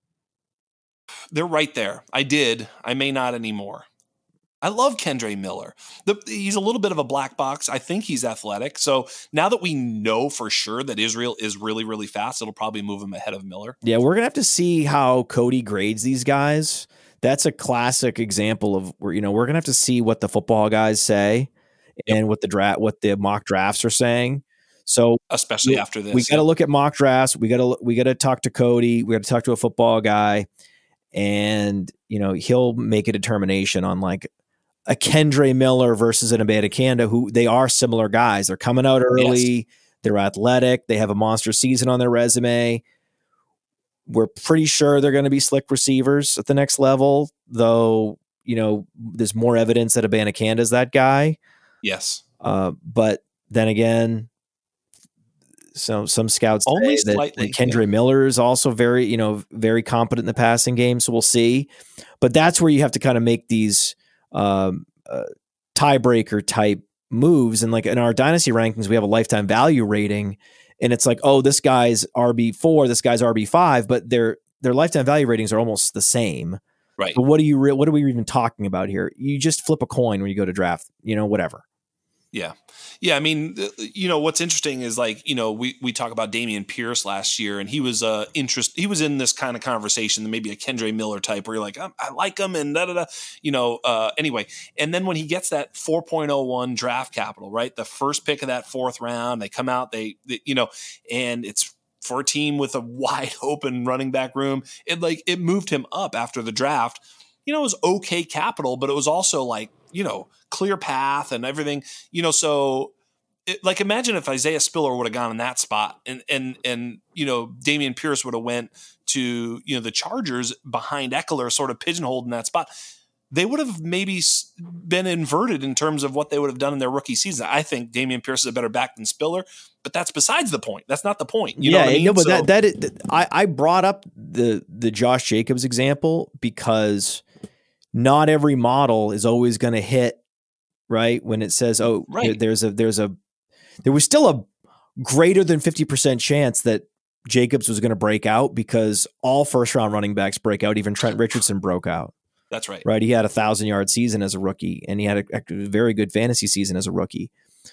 They're right there. I did. I may not anymore. I love Kendre Miller. The, he's a little bit of a black box. I think he's athletic. So now that we know for sure that Israel is really, really fast, it'll probably move him ahead of Miller. Yeah, we're going to have to see how Cody grades these guys. That's a classic example of where, you know, we're going to have to see what the football guys say yep. and what the draft, what the mock drafts are saying. So especially we, after this, we got to yeah. look at mock drafts. We got to, we got to talk to Cody. We got to talk to a football guy. And, you know, he'll make a determination on like a Kendre Miller versus an Abanikanda, who they are similar guys. They're coming out early. Yes. They're athletic. They have a monster season on their resume. We're pretty sure they're going to be slick receivers at the next level, though, you know, there's more evidence that Abanikanda is that guy. Yes. Uh, but then again, So some scouts Only say that, slightly, that Kendre yeah. Miller is also very, you know, very competent in the passing game. So we'll see. But that's where you have to kind of make these um, uh, tiebreaker type moves. And like in our dynasty rankings, we have a lifetime value rating, and it's like, oh, this guy's R B four, this guy's R B five, but their their lifetime value ratings are almost the same. Right. But what do you re- what are we even talking about here? You just flip a coin when you go to draft, you know, whatever. Yeah. Yeah. I mean, you know, what's interesting is like, you know, we, we talk about Damian Pierce last year, and he was uh interest. He was in this kind of conversation, maybe a Kendre Miller type where you're like, I, I like him and da, da, da, you know, uh, anyway. And then when he gets that four point oh one draft capital, right? The first pick of that fourth round, they come out, they, they you know, and it's for a team with a wide open running back room. It like, it moved him up after the draft. You know, it was okay capital, but it was also like, you know, clear path and everything, you know, so it, like, imagine if Isaiah Spiller would have gone in that spot and, and, and, you know, Damian Pierce would have went to, you know, the Chargers behind Eckler, sort of pigeonholed in that spot. They would have maybe been inverted in terms of what they would have done in their rookie season. I think Damian Pierce is a better back than Spiller, but that's besides the point. That's not the point. You yeah, know what I mean? no, but so, that, that is, I, I brought up the, the Josh Jacobs example because not every model is always going to hit, right? When it says, oh, right. there's a, there's a, there was still a greater than fifty percent chance that Jacobs was going to break out because all first round running backs break out. Even Trent Richardson broke out. That's right. Right. He had a thousand yard season as a rookie, and he had a, a very good fantasy season as a rookie.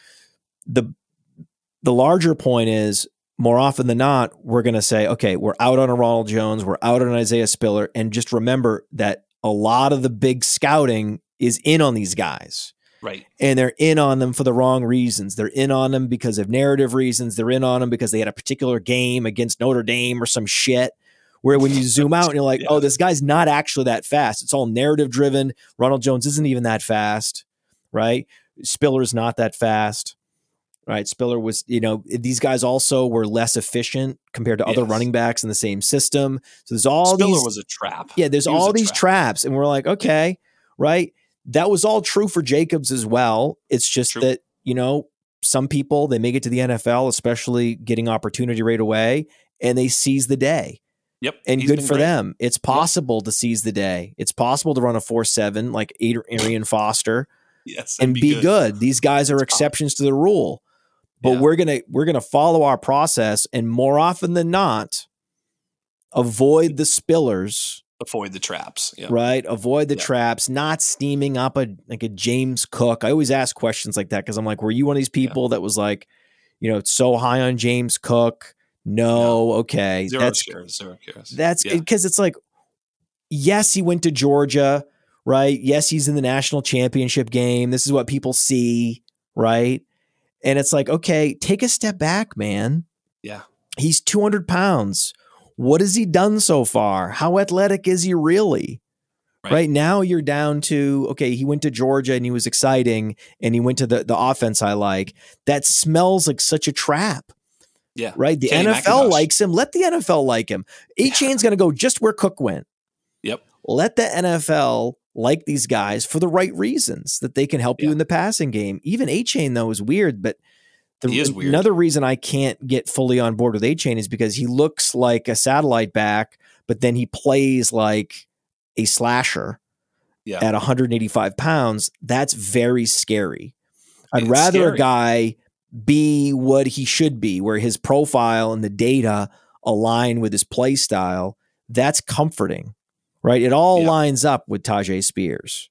The, the larger point is, more often than not, we're going to say, okay, we're out on a Ronald Jones. We're out on Isaiah Spiller. And just remember that a lot of the big scouting is in on these guys. Right. And they're in on them for the wrong reasons. They're in on them because of narrative reasons. They're in on them because they had a particular game against Notre Dame or some shit, where when you zoom out and you're like, yeah. oh, this guy's not actually that fast. It's all narrative driven. Ronald Jones isn't even that fast, right? Spiller's not that fast, right? Spiller was, you know, these guys also were less efficient compared to yes. other running backs in the same system. So there's all Spiller these. was a trap. Yeah, there's all these trap. traps. And we're like, okay, right? That was all true for Jacobs as well. It's just true. that, you know, some people, they make it to the N F L, especially getting opportunity right away, and they seize the day. Yep. And good for great. them. It's possible yep. to seize the day. It's possible to run a four seven like Arian Foster yes, and be, be good. good. These guys are it's exceptions possible. to the rule. But yeah. we're gonna we're gonna follow our process, and more often than not, avoid the spillers. Avoid the traps, yeah. right? Avoid the yeah. traps, not steaming up a like a James Cook. I always ask questions like that because I'm like, were you one of these people yeah. that was like, you know, so high on James Cook? No, yeah. okay, zero that's shares, zero shares. That's because yeah. it's like, yes, he went to Georgia, right? Yes, he's in the national championship game. This is what people see, right? And it's like, okay, take a step back, man. Yeah, he's two hundred pounds. What has he done so far? How athletic is he really? Right. right now you're down to, okay, he went to Georgia and he was exciting and he went to the, the offense I like. That smells like such a trap. Yeah. Right. The Kenny N F L McIntosh. likes him. Let the N F L like him. A-Chain's yeah. going to go just where Cook went. Yep. Let the N F L like these guys for the right reasons, that they can help yeah. you in the passing game. Even A-Chain, though, is weird, but The, he is weird. Another reason I can't get fully on board with A-Chain is because he looks like a satellite back, but then he plays like a slasher yeah. at one hundred eighty-five pounds. That's very scary. I'd it's rather scary. a guy be what he should be, where his profile and the data align with his play style. That's comforting, right? It all yeah. lines up with Tyjae Spears.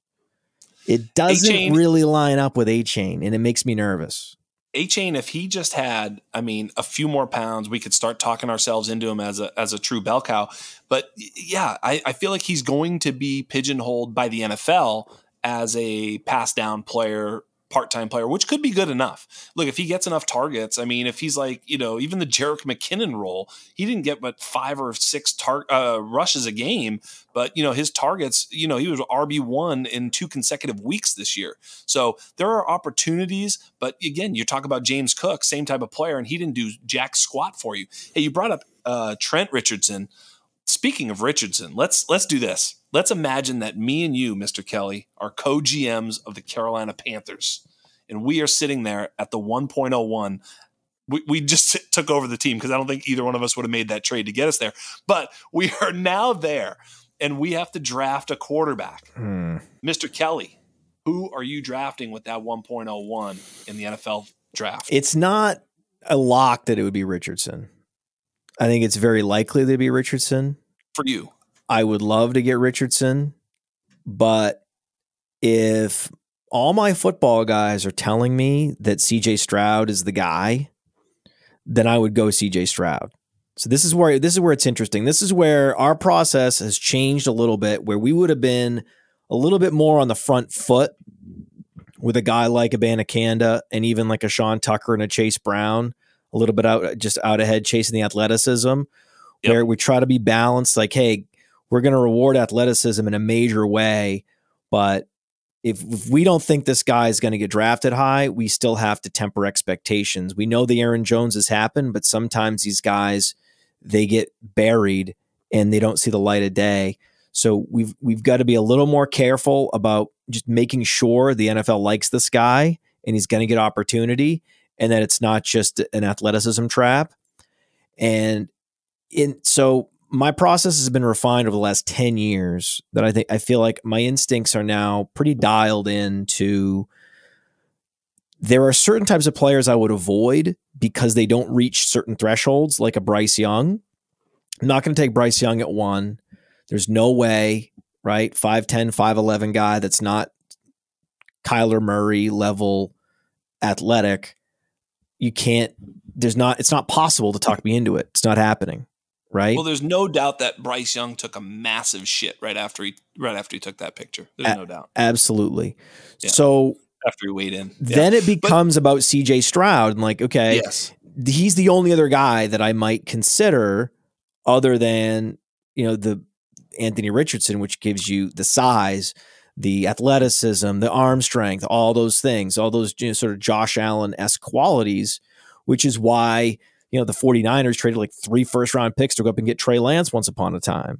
It doesn't A-Chain. really line up with A-Chain, and it makes me nervous. A-Chain, if he just had, I mean, a few more pounds, we could start talking ourselves into him as a as a true bell cow. But yeah, I, I feel like he's going to be pigeonholed by the N F L as a pass down player, part-time player, which could be good enough. Look, if he gets enough targets, I mean, if he's like, you know, even the Jerick McKinnon role, he didn't get but five or six tar- uh, rushes a game, but, you know, his targets, you know, he was R B one in two consecutive weeks this year. So there are opportunities, but again, you talk about James Cook, same type of player, and he didn't do jack squat for you. Hey, you brought up uh, Trent Richardson. Speaking of Richardson, let's let's do this. Let's imagine that me and you, Mister Kelly, are co-G Ms of the Carolina Panthers, and we are sitting there at the one point oh one. We, we just took over the team because I don't think either one of us would have made that trade to get us there. But we are now there, and we have to draft a quarterback. Hmm. Mister Kelly, who are you drafting with that one point oh one in the N F L draft? It's not a lock that it would be Richardson. I think it's very likely to be Richardson. For you. I would love to get Richardson, but if all my football guys are telling me that C J Stroud is the guy, then I would go C J Stroud. So this is where this is where it's interesting. This is where our process has changed a little bit, where we would have been a little bit more on the front foot with a guy like a Abanikanda and even like a Sean Tucker and a Chase Brown, a little bit out just out ahead chasing the athleticism, yep. where we try to be balanced. Like, hey, we're going to reward athleticism in a major way, but if, if we don't think this guy is going to get drafted high, we still have to temper expectations. We know the Aaron Jones has happened, but sometimes these guys, they get buried and they don't see the light of day. So we've we've got to be a little more careful about just making sure the N F L likes this guy and he's going to get opportunity, and that it's not just an athleticism trap. And in so my process has been refined over the last ten years, that I think I feel like my instincts are now pretty dialed into. There are certain types of players I would avoid because they don't reach certain thresholds, like a Bryce Young. I'm not going to take Bryce Young at one. There's no way, right? five ten, five eleven guy that's not Kyler Murray level athletic. You can't, there's not, it's not possible to talk me into it. It's not happening, right? Well, there's no doubt that Bryce Young took a massive shit right after he, right after he took that picture. There's a- no doubt. Absolutely. Yeah. So, after he weighed in. Then yeah. it becomes but, about C J Stroud and like, okay, yes. he's the only other guy that I might consider other than, you know, the Anthony Richardson, which gives you the size, the athleticism, the arm strength, all those things, all those, you know, sort of Josh Allen-esque qualities, which is why, you know, the 49ers traded like three first round picks to go up and get Trey Lance once upon a time.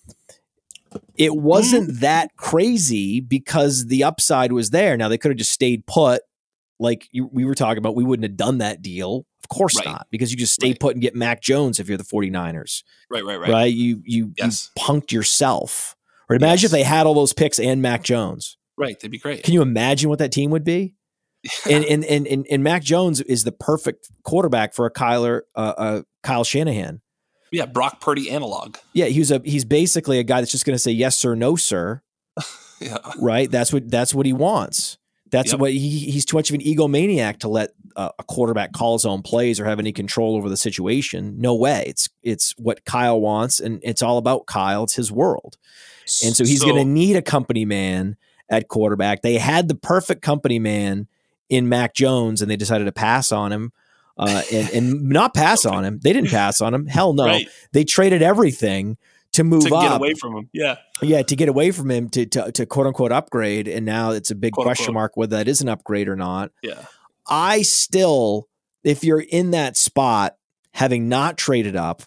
It wasn't that crazy because the upside was there. Now they could have just stayed put, like you, we were talking about. We wouldn't have done that deal, of course right. not, because you just stay right. put and get Mac Jones if you're the 49ers. Right, right, right. Right, you you, yes. you punked yourself. Or imagine yes. if they had all those picks and Mac Jones. Right, they'd be great. Can you imagine what that team would be? and, and and and and Mac Jones is the perfect quarterback for a Kyler, uh, uh, Kyle Shanahan. Yeah, Brock Purdy analog. Yeah, he's a he's basically a guy that's just going to say yes sir, no sir. yeah. Right. That's what that's what he wants. That's yep. what he, he's too much of an egomaniac to let uh, a quarterback call his own plays or have any control over the situation. No way. It's it's what Kyle wants, and it's all about Kyle. It's his world, and so he's so, going to need a company man at quarterback. They had the perfect company man in Mac Jones, and they decided to pass on him. Uh, and, and not pass okay. on him. They didn't pass on him. Hell no. Right. They traded everything to move to up. get away from him. Yeah. Yeah. To get away from him to, to, to quote unquote upgrade. And now it's a big quote, question unquote. mark whether that is an upgrade or not. Yeah. I still, if you're in that spot, having not traded up,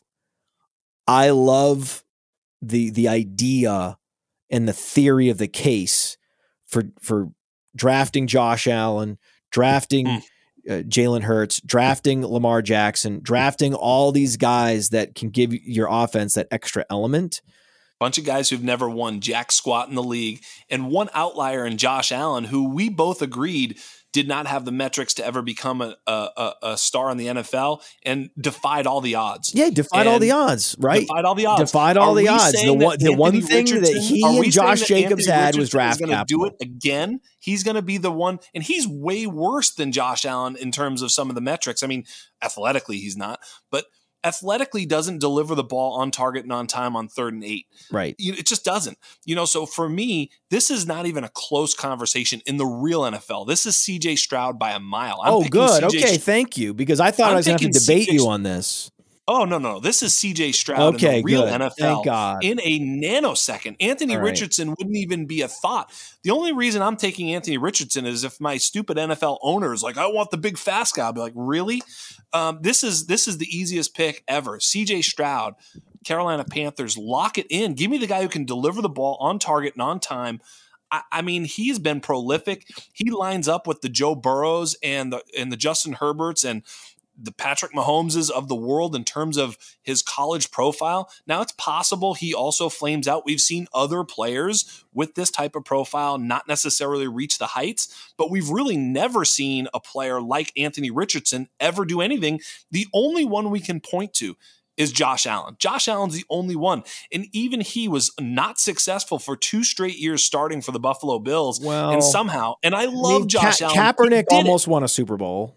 I love the, the idea and the theory of the case for, for drafting Josh Allen, drafting mm. Uh, Jalen Hurts, drafting Lamar Jackson, drafting all these guys that can give your offense that extra element. Bunch of guys who've never won jack squat in the league, and one outlier in Josh Allen, who we both agreed did not have the metrics to ever become a a, a star in the N F L, and defied all the odds. Yeah, defied and all the odds, right? Defied all the odds. Defied all are the odds. The one, the one thing Richardson, that he and Josh Jacobs had was draft capital. capital. Do it again. He's going to be the one, and he's way worse than Josh Allen in terms of some of the metrics. I mean, athletically, he's not, but athletically doesn't deliver the ball on target and on time on third and eight. Right. You know, it just doesn't. You know, so for me, this is not even a close conversation in the real N F L. This is C J Stroud by a mile. I'm oh, good. C J okay, thank you, because I thought I'm I was going to have to debate C J you on this. Oh, no, no. This is C J Stroud okay, in the real good. N F L Thank God. in a nanosecond. Anthony All right. Richardson wouldn't even be a thought. The only reason I'm taking Anthony Richardson is if my stupid N F L owner is like, I want the big fast guy. I'll be like, really? Um, this is this is the easiest pick ever. C J Stroud, Carolina Panthers, lock it in. Give me the guy who can deliver the ball on target and on time. I, I mean, he's been prolific. He lines up with the Joe Burrows and the and the Justin Herberts and the Patrick Mahomeses of the world in terms of his college profile. Now, it's possible he also flames out. We've seen other players with this type of profile not necessarily reach the heights, but we've really never seen a player like Anthony Richardson ever do anything. The only one we can point to is Josh Allen. Josh Allen's the only one. And even he was not successful for two straight years starting for the Buffalo Bills. Well, and somehow, and I love I mean, Josh Ka- Allen. Kaepernick almost it. won a Super Bowl.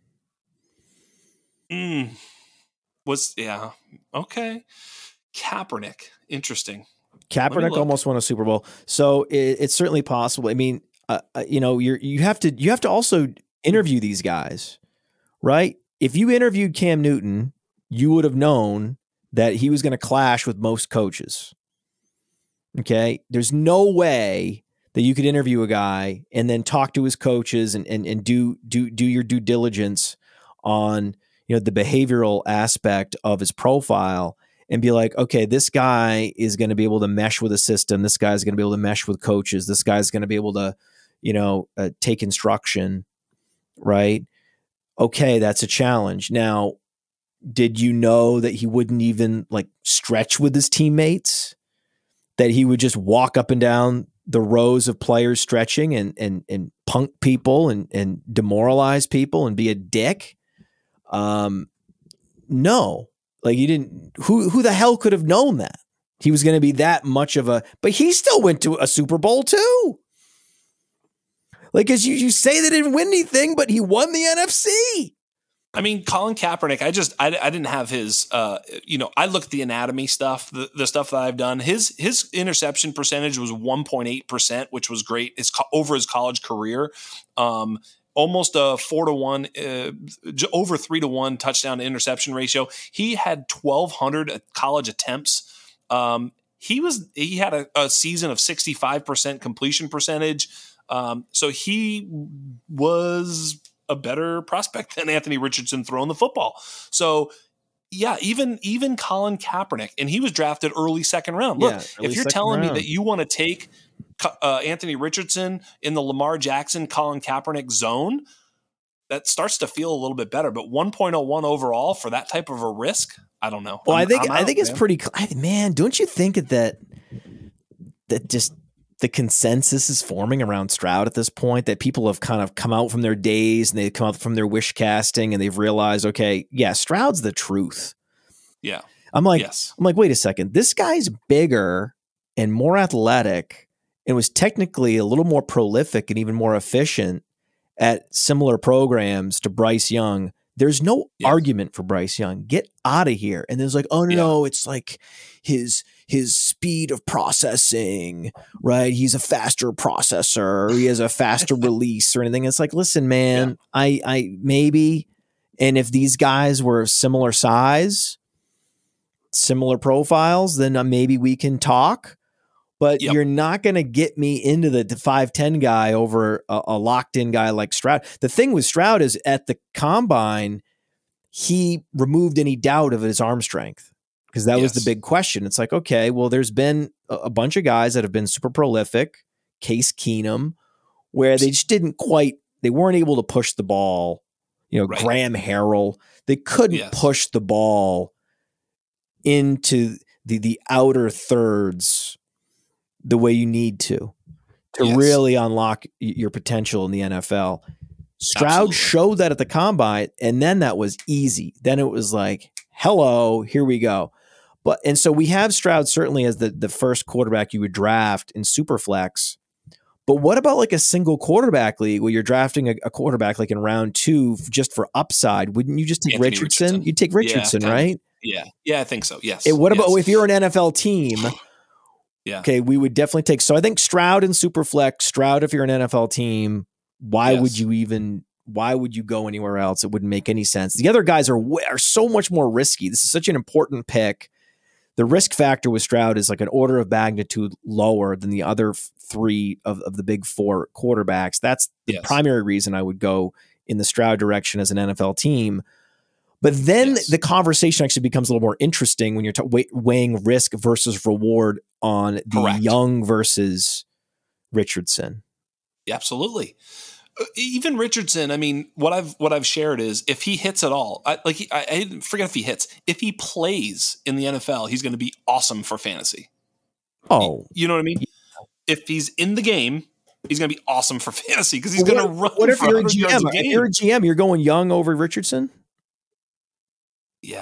Mm. Was, yeah. Okay. Kaepernick. Interesting. Kaepernick almost won a Super Bowl. So it, it's certainly possible. I mean, uh, you know, you're, you have to, you have to also interview these guys, right? If you interviewed Cam Newton, you would have known that he was going to clash with most coaches. Okay. There's no way that you could interview a guy and then talk to his coaches and, and, and do, do, do your due diligence on, you know, the behavioral aspect of his profile and be like, okay, this guy is going to be able to mesh with a system. This guy's going to be able to mesh with coaches. This guy's going to be able to, you know, uh, take instruction, right? Okay, that's a challenge. Now, did you know that he wouldn't even like stretch with his teammates? That he would just walk up and down the rows of players stretching and and and punk people and and demoralize people and be a dick? Um, no. Like he didn't, who, who the hell could have known that he was going to be that much of a, but he still went to a Super Bowl too. Like, as you, you say they didn't win anything, but he won the N F C. I mean, Colin Kaepernick, I just, I, I didn't have his, uh, you know, I looked at the anatomy stuff, the, the stuff that I've done. His, his interception percentage was one point eight percent, which was great. It's co- over his college career. Um, Almost a four to one, uh, over three to one touchdown to interception ratio. He had twelve hundred college attempts. Um, he was he had a, a season of sixty-five percent completion percentage. Um, so he was a better prospect than Anthony Richardson throwing the football. So yeah, even even Colin Kaepernick, and he was drafted early second round. Look, yeah, if you're telling round. me that you want to take Uh, Anthony Richardson in the Lamar Jackson, Colin Kaepernick zone, that starts to feel a little bit better. But one point oh one overall for that type of a risk, I don't know. Well, I'm, I think I'm I out, think it's man. pretty. Man, don't you think that that just the consensus is forming around Stroud at this point? That people have kind of come out from their days and they've come out from their wish casting and they've realized, okay, yeah, Stroud's the truth. Yeah, I'm like, yes. I'm like, wait a second, this guy's bigger and more athletic. It was technically a little more prolific and even more efficient at similar programs to Bryce Young. There's no yes. argument for Bryce Young. Get out of here. And there's like, oh no, yeah. no, it's like his his speed of processing, right? He's a faster processor, or he has a faster release or anything. It's like, listen, man, yeah. I I maybe, and if these guys were similar size, similar profiles, then maybe we can talk. But yep. you're not going to get me into the five ten guy over a, a locked-in guy like Stroud. The thing with Stroud is at the combine, he removed any doubt of his arm strength because that yes. was the big question. It's like, okay, well, there's been a, a bunch of guys that have been super prolific, Case Keenum, where they just didn't quite, they weren't able to push the ball. You know, right. Graham Harrell, they couldn't yes. push the ball into the the outer thirds the way you need to, to yes. really unlock your potential in the N F L. Stroud Absolutely. showed that at the combine, and then that was easy. Then it was like, hello, here we go. But and so we have Stroud certainly as the, the first quarterback you would draft in Superflex. But what about like a single quarterback league where you're drafting a, a quarterback like in round two just for upside? Wouldn't you just take Anthony Richardson? Richardson? You'd take Richardson, yeah, right? Yeah. Yeah, I think so. Yes. And what yes. about if you're an N F L team? Yeah. Okay, we would definitely take. So I think Stroud and Superflex. Stroud, if you're an N F L team, why yes. would you even? Why would you go anywhere else? It wouldn't make any sense. The other guys are are so much more risky. This is such an important pick. The risk factor with Stroud is like an order of magnitude lower than the other three of, of the big four quarterbacks. That's the yes. primary reason I would go in the Stroud direction as an N F L team. But then yes. the conversation actually becomes a little more interesting when you're t- weigh- weighing risk versus reward on the Correct. Young versus Richardson. Absolutely. Even Richardson, I mean, what I've what I've shared is if he hits at all, I, like he, I, I forget if he hits. If he plays in the N F L, he's going to be awesome for fantasy. Oh, you know what I mean? Yeah. If he's in the game, he's going to be awesome for fantasy because he's well, going to run. What if for you're a G M? yards a game. If you're a G M, you're going Young over Richardson. Yeah,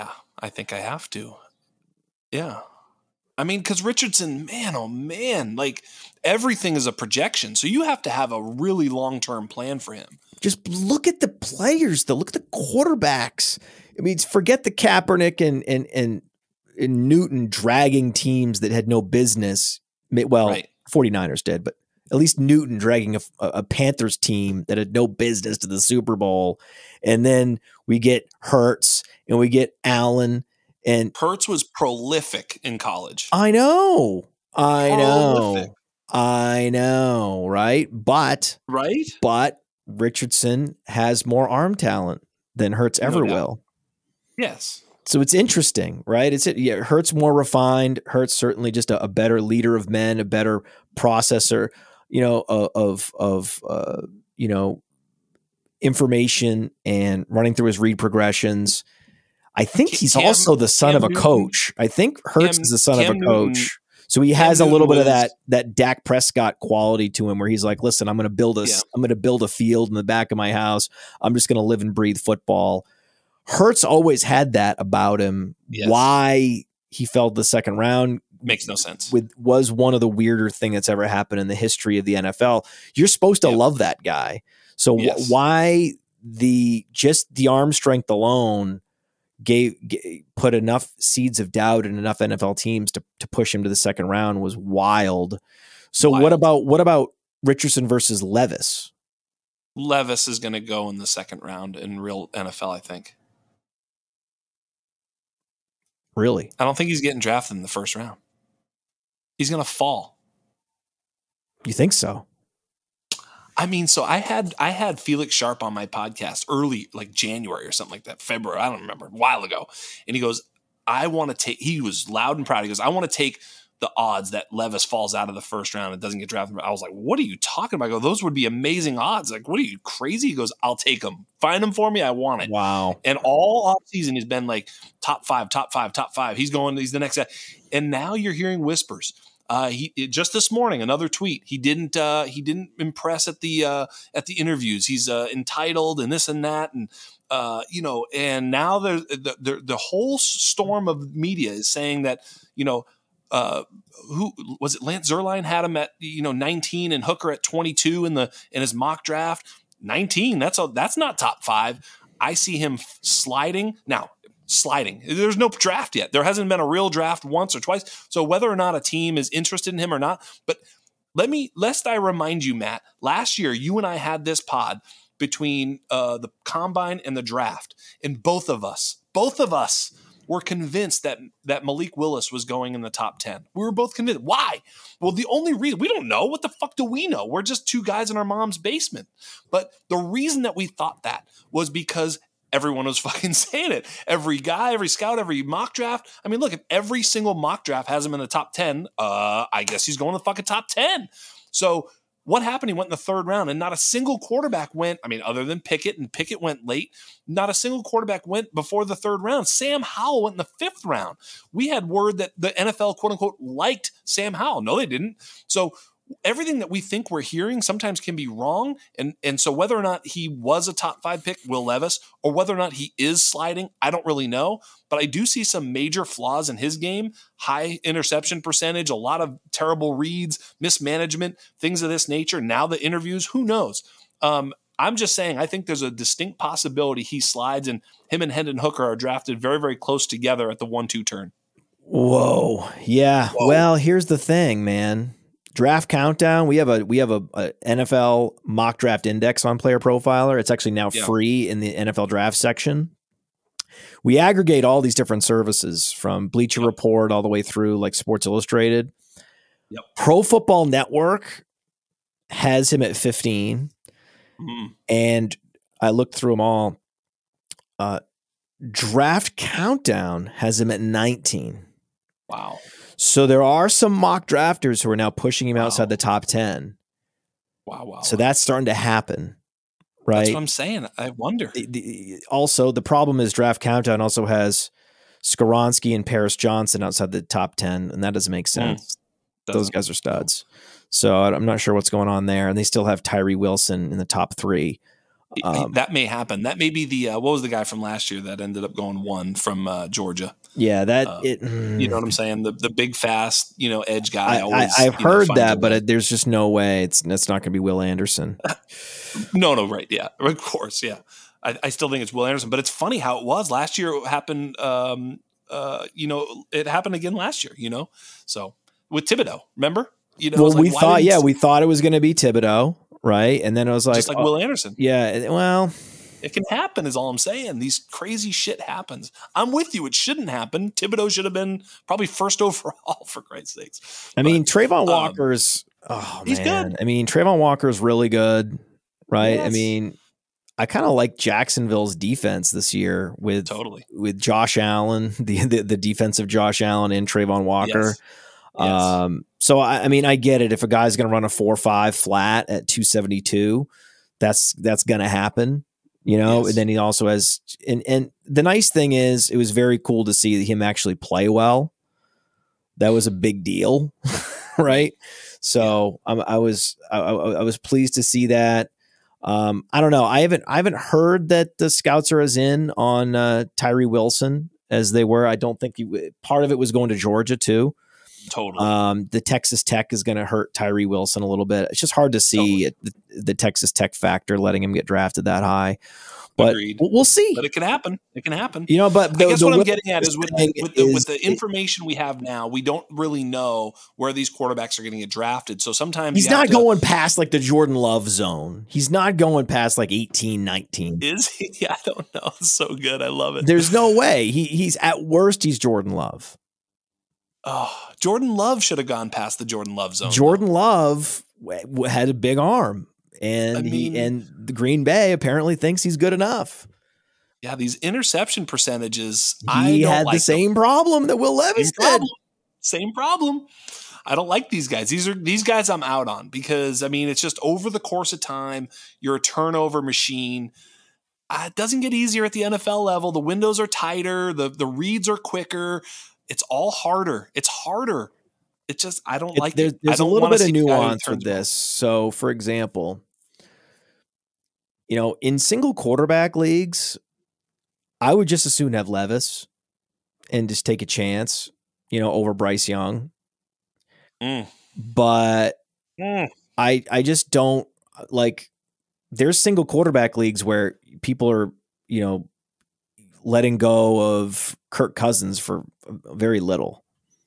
I think I have to. Yeah. I mean, because Richardson, man, oh man, like everything is a projection. So you have to have a really long-term plan for him. Just look at the players, though. Look at the quarterbacks. I mean, forget the Kaepernick and and and, and Newton dragging teams that had no business. Well, right. 49ers did, but at least Newton dragging a, a Panthers team that had no business to the Super Bowl. And then we get Hurts and we get Allen. And Hurts was prolific in college. I know. I prolific. know. I know, right? But right? But Richardson has more arm talent than Hurts ever no doubt. will. Yes. So it's interesting, right? It's yeah, Hurts more refined. Hurts certainly just a, a better leader of men, a better processor, you know, of of uh, you know, information and running through his read progressions. I think he's Cam, also the son Cam of a Newton, coach. I think Hurts Cam, is the son Cam of a coach. Newton, so he Cam has a little Newton bit of was, that that Dak Prescott quality to him where he's like, listen, I'm going to build a, yeah. I'm going to build a field in the back of my house. I'm just going to live and breathe football. Hurts always had that about him. Yes. Why he fell to the second round makes no sense. With was one of the weirder thing that's ever happened in the history of the N F L. You're supposed to yep. love that guy. So yes. wh- why the just the arm strength alone gave, gave put enough seeds of doubt in enough N F L teams to to push him to the second round was wild. So wild. what about what about Richardson versus Levis? Levis is going to go in the second round in real N F L, I think. Really? I don't think he's getting drafted in the first round. He's going to fall. You think so? I mean, so I had I had Felix Sharp on my podcast early, like January or something like that, February, I don't remember, a while ago. And he goes, I want to take, he was loud and proud. He goes, I want to take the odds that Levis falls out of the first round and doesn't get drafted. I was like, what are you talking about? I go, those would be amazing odds. Like, what are you, crazy? He goes, I'll take them. Find them for me. I want it. Wow. And all offseason has been like top five, top five, top five. He's going, he's the next guy. And now you're hearing whispers. Uh, he it, just this morning, another tweet. He didn't. Uh, he didn't impress at the uh, at the interviews. He's uh, entitled and this and that, and uh, you know. And now there's the, the the whole storm of media is saying that you know uh, who was it? Lance Zierlein had him at you know nineteen and Hooker at twenty-two in the in his mock draft. nineteen. That's a that's not top five. I see him sliding now. Sliding. There's no draft yet. There hasn't been a real draft once or twice. So whether or not a team is interested in him or not, but let me, lest I remind you, Matt, last year, you and I had this pod between uh, the combine and the draft. And both of us, both of us were convinced that, that Malik Willis was going in the top ten. We were both convinced. Why? Well, the only reason, we don't know. What the fuck do we know? We're just two guys in our mom's basement. But the reason that we thought that was because everyone was fucking saying it. Every guy, every scout, every mock draft. I mean, look, if every single mock draft has him in the top ten, uh, I guess he's going to the fucking top ten. So what happened? He went in the third round and not a single quarterback went, I mean, other than Pickett, and Pickett went late, not a single quarterback went before the third round. Sam Howell went in the fifth round. We had word that the N F L, quote unquote, liked Sam Howell. No, they didn't. So everything that we think we're hearing sometimes can be wrong. And, and so whether or not he was a top five pick, Will Levis, or whether or not he is sliding, I don't really know. But I do see some major flaws in his game, high interception percentage, a lot of terrible reads, mismanagement, things of this nature. Now the interviews, who knows? Um, I'm just saying, I think there's a distinct possibility he slides, and him and Hendon Hooker are drafted very, very close together at the one two turn. Whoa. Yeah. Whoa. Well, here's the thing, man. Draft countdown. We have a we have a, a N F L mock draft index on Player Profiler. It's actually now yeah. free in the N F L draft section. We aggregate all these different services from Bleacher yep. Report all the way through like Sports Illustrated. Yep. Pro Football Network has him at fifteen, mm. and I looked through them all. Uh, Draft Countdown has him at nineteen. Wow. So there are some mock drafters who are now pushing him wow. outside the top ten. Wow, wow. So wow. that's starting to happen, right? That's what I'm saying. I wonder. The, the, also, the problem is Draft Countdown also has Skoronski and Paris Johnson outside the top ten, and that doesn't make sense. Mm, Those guys are studs. So I'm not sure what's going on there. And they still have Tyree Wilson in the top three. Um, that may happen. That may be the uh, what was the guy from last year that ended up going one from uh, Georgia? Yeah, that uh, it. You know what I'm saying? The the big fast, you know, edge guy. I, always, I, I've you know, heard finds a that, but way. it, there's just no way it's that's not going to be Will Anderson. no, no, right? Yeah, of course, yeah. I, I still think it's Will Anderson, but it's funny how it was last year. It happened. Um, uh, you know, it happened again last year. You know, so with Thibodeau, remember? You know, Well, like, we why thought, didn't- yeah, we thought it was going to be Thibodeau, right? And then it was like, just like oh, Will Anderson. yeah, well, It can happen, is all I'm saying. These crazy shit happens. I'm with you. It shouldn't happen. Thibodeau should have been probably first overall, for Christ's sakes. I But, mean, Trayvon um, Walker's, oh, he's man. good. I mean, Trayvon Walker's really good, right? I Yes. mean, I kind of like Jacksonville's defense this year with Totally. with Josh Allen, the, the the defensive Josh Allen and Trayvon Walker. Yes. Yes. Um, so I, I mean, I get it. If a guy's going to run a four or five flat at two seventy-two, that's that's going to happen, you know. Yes. And then he also has, and and the nice thing is, it was very cool to see him actually play well. That was a big deal, right? So um, I was I, I I was pleased to see that. Um, I don't know. I haven't I haven't heard that the scouts are as in on uh, Tyree Wilson as they were. I don't think he, part of it was going to Georgia too. Totally. Um, the Texas Tech is going to hurt Tyree Wilson a little bit. It's just hard to see it, the, the Texas Tech factor letting him get drafted that high. But Agreed. we'll, we'll see. But it can happen. It can happen. You know, but the, I guess the what I'm Will getting at is with, thing with, the, is- with the information we have now, we don't really know where these quarterbacks are going to get drafted. So sometimes he's you have not to- going past like the Jordan Love zone. He's not going past like eighteen, nineteen. Is he? Yeah, I don't know. It's so good. I love it. There's no way. He he's at worst he's Jordan Love. Oh, Jordan Love should have gone past the Jordan Love zone. Jordan Love w- w- had a big arm, and I mean- he and the Green Bay apparently thinks he's good enough. Yeah, these interception percentages. I He don't had like the same problem that Will them. Levis Same did. problem. Same problem. I don't like these guys. These are these guys I'm out on because I mean it's just over the course of time. You're a turnover machine. Uh, it doesn't get easier at the N F L level. The windows are tighter. The the reads are quicker. It's all harder. It's harder. It just I don't It- like. there's it. there's I a don't little wanna bit of see a guy who nuance with turns this. So, for example, you know, in single quarterback leagues, I would just as soon have Levis and just take a chance, you know, over Bryce Young. Mm. But Mm. I I just don't like. There's single quarterback leagues where people are, you know, letting go of Kirk Cousins for very little.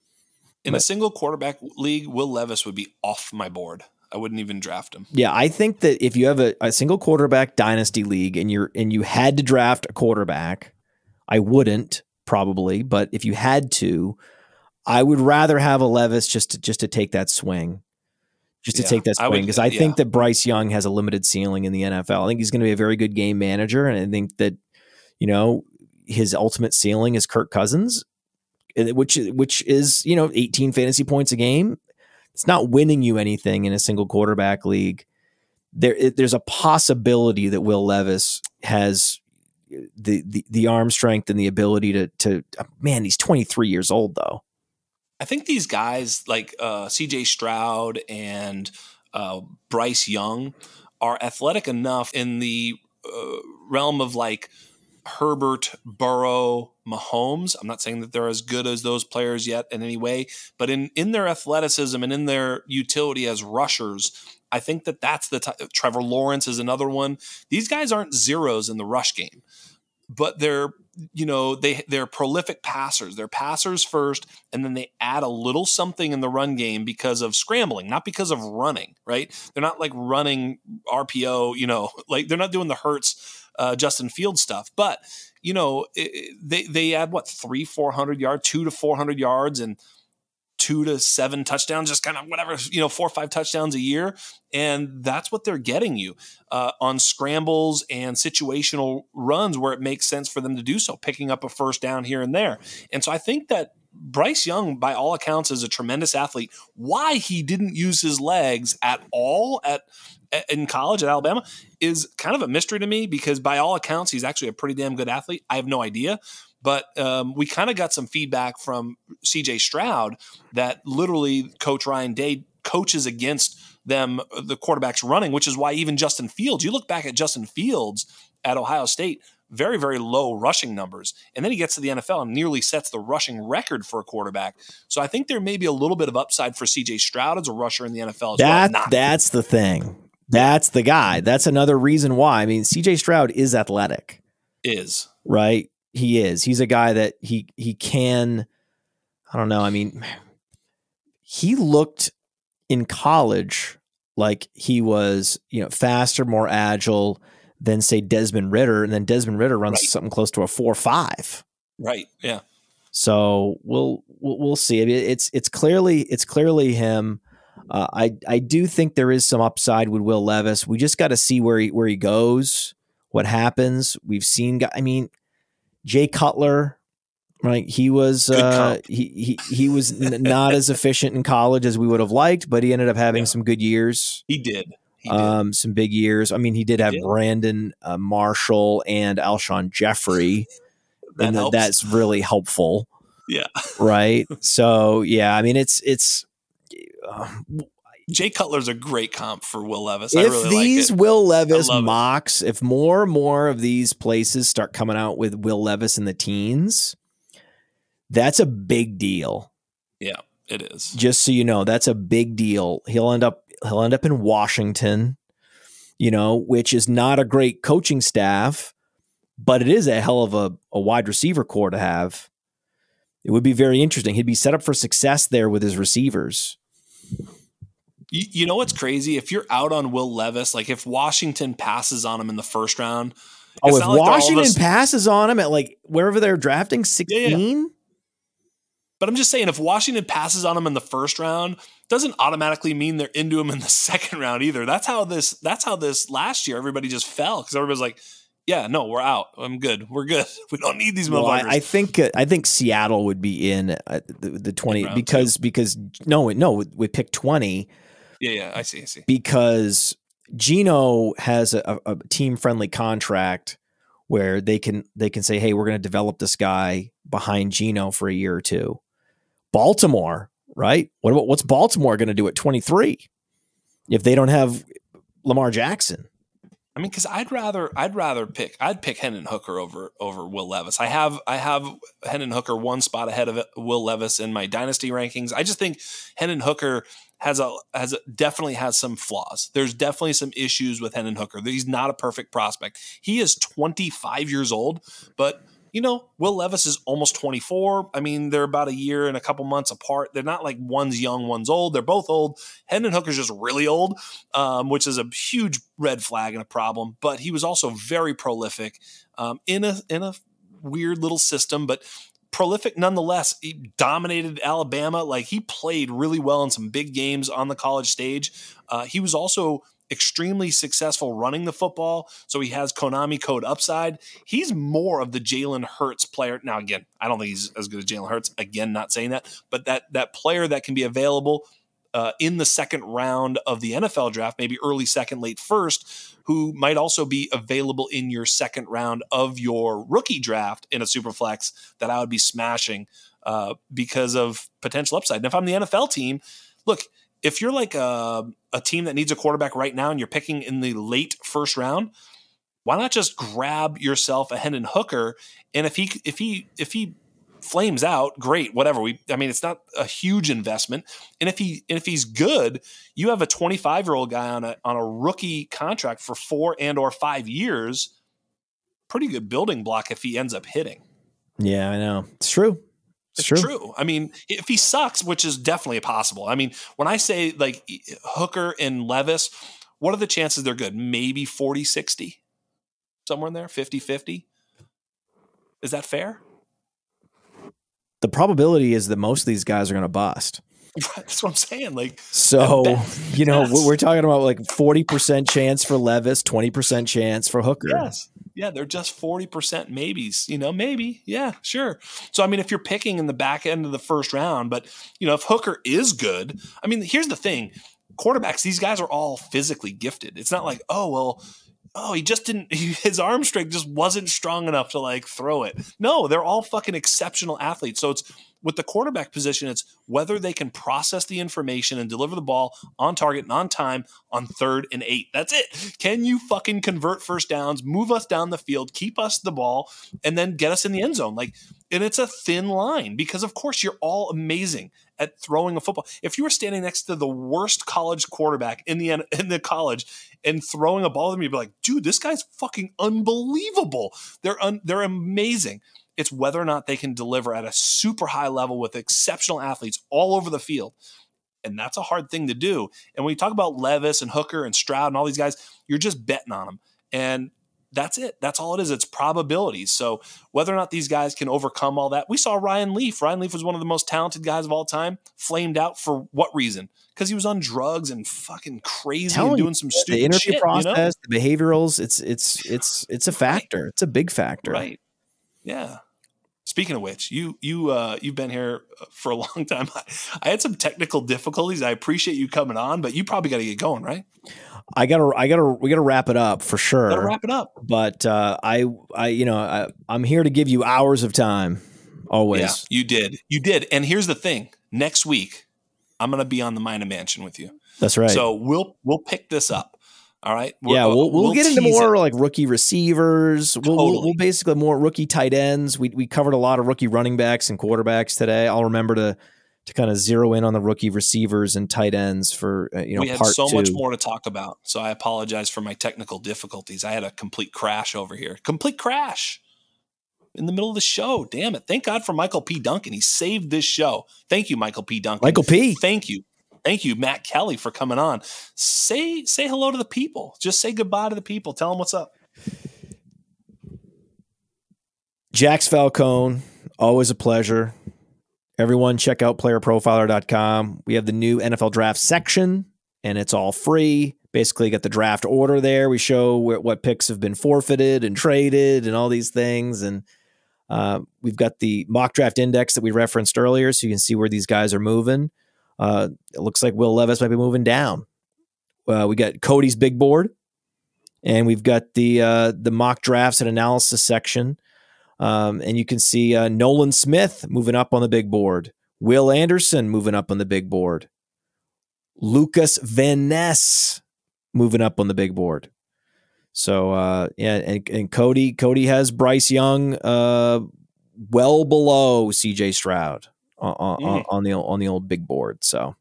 In But- a single quarterback league, Will Levis would be off my board. I wouldn't even draft him. Yeah, I think that if you have a, a single quarterback dynasty league and you're and you had to draft a quarterback, I wouldn't probably, but if you had to, I would rather have a Levis just to just to take that swing. Just to Yeah, take that I would- swing because I, yeah. think that Bryce Young has a limited ceiling in the N F L. I think he's going to be a very good game manager, and I think that, you know, his ultimate ceiling is Kirk Cousins, which which is, you know, eighteen fantasy points a game. It's not winning you anything in a single quarterback league. There, there's a possibility that Will Levis has the, the the arm strength and the ability to to man. He's twenty-three years old though. I think these guys like uh, C J Stroud and uh, Bryce Young are athletic enough in the uh, realm of like Herbert, Burrow, Mahomes. I'm not saying that they're as good as those players yet in any way, but in, in their athleticism and in their utility as rushers, I think that that's the t- Trevor Lawrence is another one. These guys aren't zeros in the rush game, but they're, you know, they, they're prolific passers. They're passers first, and then they add a little something in the run game because of scrambling, not because of running, right? They're not like running R P O, you know, like they're not doing the Hurts, uh, Justin Fields stuff, but you know, it, they, they add what, three, four hundred yards, two to four hundred yards and two to seven touchdowns, just kind of whatever, you know, four or five touchdowns a year. And that's what they're getting you uh, on scrambles and situational runs where it makes sense for them to do so, picking up a first down here and there. And so I think that Bryce Young, by all accounts, is a tremendous athlete. Why he didn't use his legs at all at in college at Alabama is kind of a mystery to me, because by all accounts, he's actually a pretty damn good athlete. I have no idea. But um, we kind of got some feedback from C J Stroud that literally Coach Ryan Day coaches against them, the quarterbacks running, which is why even Justin Fields, you look back at Justin Fields at Ohio State, very, very low rushing numbers. And then he gets to the N F L and nearly sets the rushing record for a quarterback. So I think there may be a little bit of upside for C J Stroud as a rusher in the N F L as that, well. Not- that's the thing. That's the guy. That's another reason why. I mean, C J Stroud is athletic. Is. Right? He is. He's a guy that he he can, I don't know. I mean, he looked in college like he was, you know, faster, more agile than, say, Desmond Ridder. And then Desmond Ridder runs right. something close to a four five. Right. Yeah. So we'll we'll, we'll see. I mean, it's it's clearly it's clearly him. Uh, I I do think there is some upside with Will Levis. We just got to see where he where he goes, what happens. We've seen. I mean, Jay Cutler, right? He was uh, he he he was n- not as efficient in college as we would have liked, but he ended up having yeah. some good years. He did. He did. Um, some big years. I mean, he did have he did. Brandon uh, Marshall and Alshon Jeffrey, that and helps. that's really helpful. Yeah. Right. So yeah, I mean, it's it's. Uh, Jay Cutler's a great comp for Will Levis. I if really these like it. Will Levis it. mocks, if more and more of these places start coming out with Will Levis in the teens, that's a big deal. Yeah, it is. Just so you know, that's a big deal. He'll end up he'll end up in Washington, you know, which is not a great coaching staff, but it is a hell of a, a wide receiver core to have. It would be very interesting. He'd be set up for success there with his receivers. You, you know what's crazy? If you're out on Will Levis, like if Washington passes on him in the first round. Oh, if like Washington a, passes on him at like wherever they're drafting, sixteen? Yeah, yeah. But I'm just saying, if Washington passes on him in the first round, doesn't automatically mean they're into him in the second round either. That's how this, that's how this last year, everybody just fell. Cause everybody's like, yeah, no, we're out. I'm good. We're good. We don't need these motherfuckers. Well, I, I think uh, I think Seattle would be in uh, the, the twenty because two. because no no with, with pick twenty. Yeah, yeah, I see, I see. Because Geno has a, a team friendly contract where they can they can say, hey, we're going to develop this guy behind Geno for a year or two. Baltimore, right? What about what's Baltimore going to do at twenty-three if they don't have Lamar Jackson? I mean, because I'd rather I'd rather pick I'd pick Hendon Hooker over over Will Levis. I have I have Hendon Hooker one spot ahead of Will Levis in my dynasty rankings. I just think Hendon Hooker has a has a, definitely has some flaws. There's definitely some issues with Hendon Hooker. He's not a perfect prospect. He is twenty-five years old, but you know, Will Levis is almost twenty-four. I mean, they're about a year and a couple months apart. They're not like one's young, one's old. They're both old. Hendon Hooker's just really old, um, which is a huge red flag and a problem. But he was also very prolific um, in a in a weird little system, but prolific nonetheless. He dominated Alabama. Like he played really well in some big games on the college stage. Uh, he was also extremely successful running the football, so he has Konami code upside. He's more of the Jalen Hurts player. Now, again, I don't think he's as good as Jalen Hurts. Again, not saying that, but that that player that can be available uh, in the second round of the N F L draft, maybe early second, late first, who might also be available in your second round of your rookie draft in a super flex that I would be smashing uh, because of potential upside. And if I'm the N F L team, look, if you're like a, a team that needs a quarterback right now and you're picking in the late first round, why not just grab yourself a Hendon Hooker? And if he if he if he flames out, great, whatever. We I mean, it's not a huge investment. And if he and if he's good, you have a twenty-five-year-old guy on a on a rookie contract for four and or five years. Pretty good building block if he ends up hitting. Yeah, I know. It's true. It's true. true. I mean, if he sucks, which is definitely possible. I mean, when I say like Hooker and Levis, what are the chances they're good? Maybe forty sixty, somewhere in there, fifty fifty. Is that fair? The probability is that most of these guys are going to bust. That's what I'm saying. Like, so, you know, we're talking about like forty percent chance for Levis, twenty percent chance for Hooker. Yes. Yeah, they're just forty percent maybes, you know, maybe. Yeah, sure. So, I mean, if you're picking in the back end of the first round, but, you know, if Hooker is good, I mean, here's the thing. Quarterbacks, these guys are all physically gifted. It's not like, oh, well, oh, he just didn't, his arm strength just wasn't strong enough to like throw it. No, they're all fucking exceptional athletes. So it's with the quarterback position, it's whether they can process the information and deliver the ball on target and on time on third and eight. That's it. Can you fucking convert first downs, move us down the field, keep us the ball, and then get us in the end zone? Like, and it's a thin line because, of course, you're all amazing at throwing a football. If you were standing next to the worst college quarterback in the in the college and throwing a ball at me, you'd be like, dude, this guy's fucking unbelievable. They're un, they're amazing. It's whether or not they can deliver at a super high level with exceptional athletes all over the field. And that's a hard thing to do. And when you talk about Levis and Hooker and Stroud and all these guys, you're just betting on them. And that's it. That's all it is. It's probabilities. So whether or not these guys can overcome all that, we saw Ryan Leaf. Ryan Leaf was one of the most talented guys of all time, flamed out for what reason? Because he was on drugs and fucking crazy Telling and doing you, some stupid the interview shit, process, you know? the behaviorals. It's it's it's it's a factor. It's a big factor. Right. Yeah. Speaking of which, you you uh, you've been here for a long time. I, I had some technical difficulties. I appreciate you coming on, but you probably got to get going, right? I gotta, I gotta, we gotta wrap it up for sure. Gotta wrap it up. But uh, I, I, you know, I, I'm here to give you hours of time. Always. Yeah, you did, you did. And here's the thing: next week, I'm gonna be on the Mina Mansion with you. That's right. So we'll we'll pick this up. All right. We're, yeah, we'll we'll, we'll get into more it. like rookie receivers. We'll, Totally. we'll we'll basically more rookie tight ends. We we covered a lot of rookie running backs and quarterbacks today. I'll remember to. to kind of zero in on the rookie receivers and tight ends for, uh, you know, we had part so two. much more to talk about. So I apologize for my technical difficulties. I had a complete crash over here. Complete crash in the middle of the show. Damn it. Thank God for Michael P. Duncan. He saved this show. Thank you, Michael P. Duncan. Michael P. Thank you. Thank you, Matt Kelly, for coming on. Say, say hello to the people. Just say goodbye to the people. Tell them what's up. Jax Falcone, always a pleasure. Everyone, check out player profiler dot com. We have the new N F L draft section, and it's all free. Basically, got the draft order there. We show where, what picks have been forfeited and traded and all these things. And uh, we've got the mock draft index that we referenced earlier, so you can see where these guys are moving. Uh, it looks like Will Levis might be moving down. Uh, we got Cody's big board, and we've got the uh, the mock drafts and analysis section. Um, and you can see uh, Nolan Smith moving up on the big board. Will Anderson moving up on the big board. Lucas Van Ness moving up on the big board. So, uh, yeah, and, and Cody Cody has Bryce Young uh, well below C J Stroud on, Mm. on, on the on the old big board. So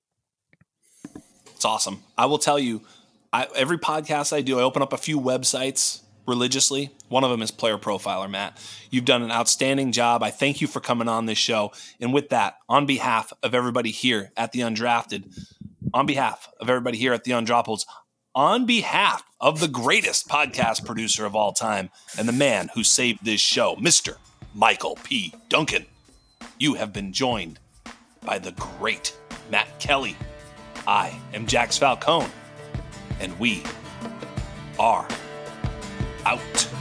it's awesome. I will tell you, I, every podcast I do, I open up a few websites religiously. One of them is Player Profiler, Matt. You've done an outstanding job. I thank you for coming on this show. And with that, on behalf of everybody here at The Undrafted, on behalf of everybody here at The Undroppables, on behalf of the greatest podcast producer of all time and the man who saved this show, Mister Michael P. Duncan, you have been joined by the great Matt Kelly. I am Jax Falcone, and we are out.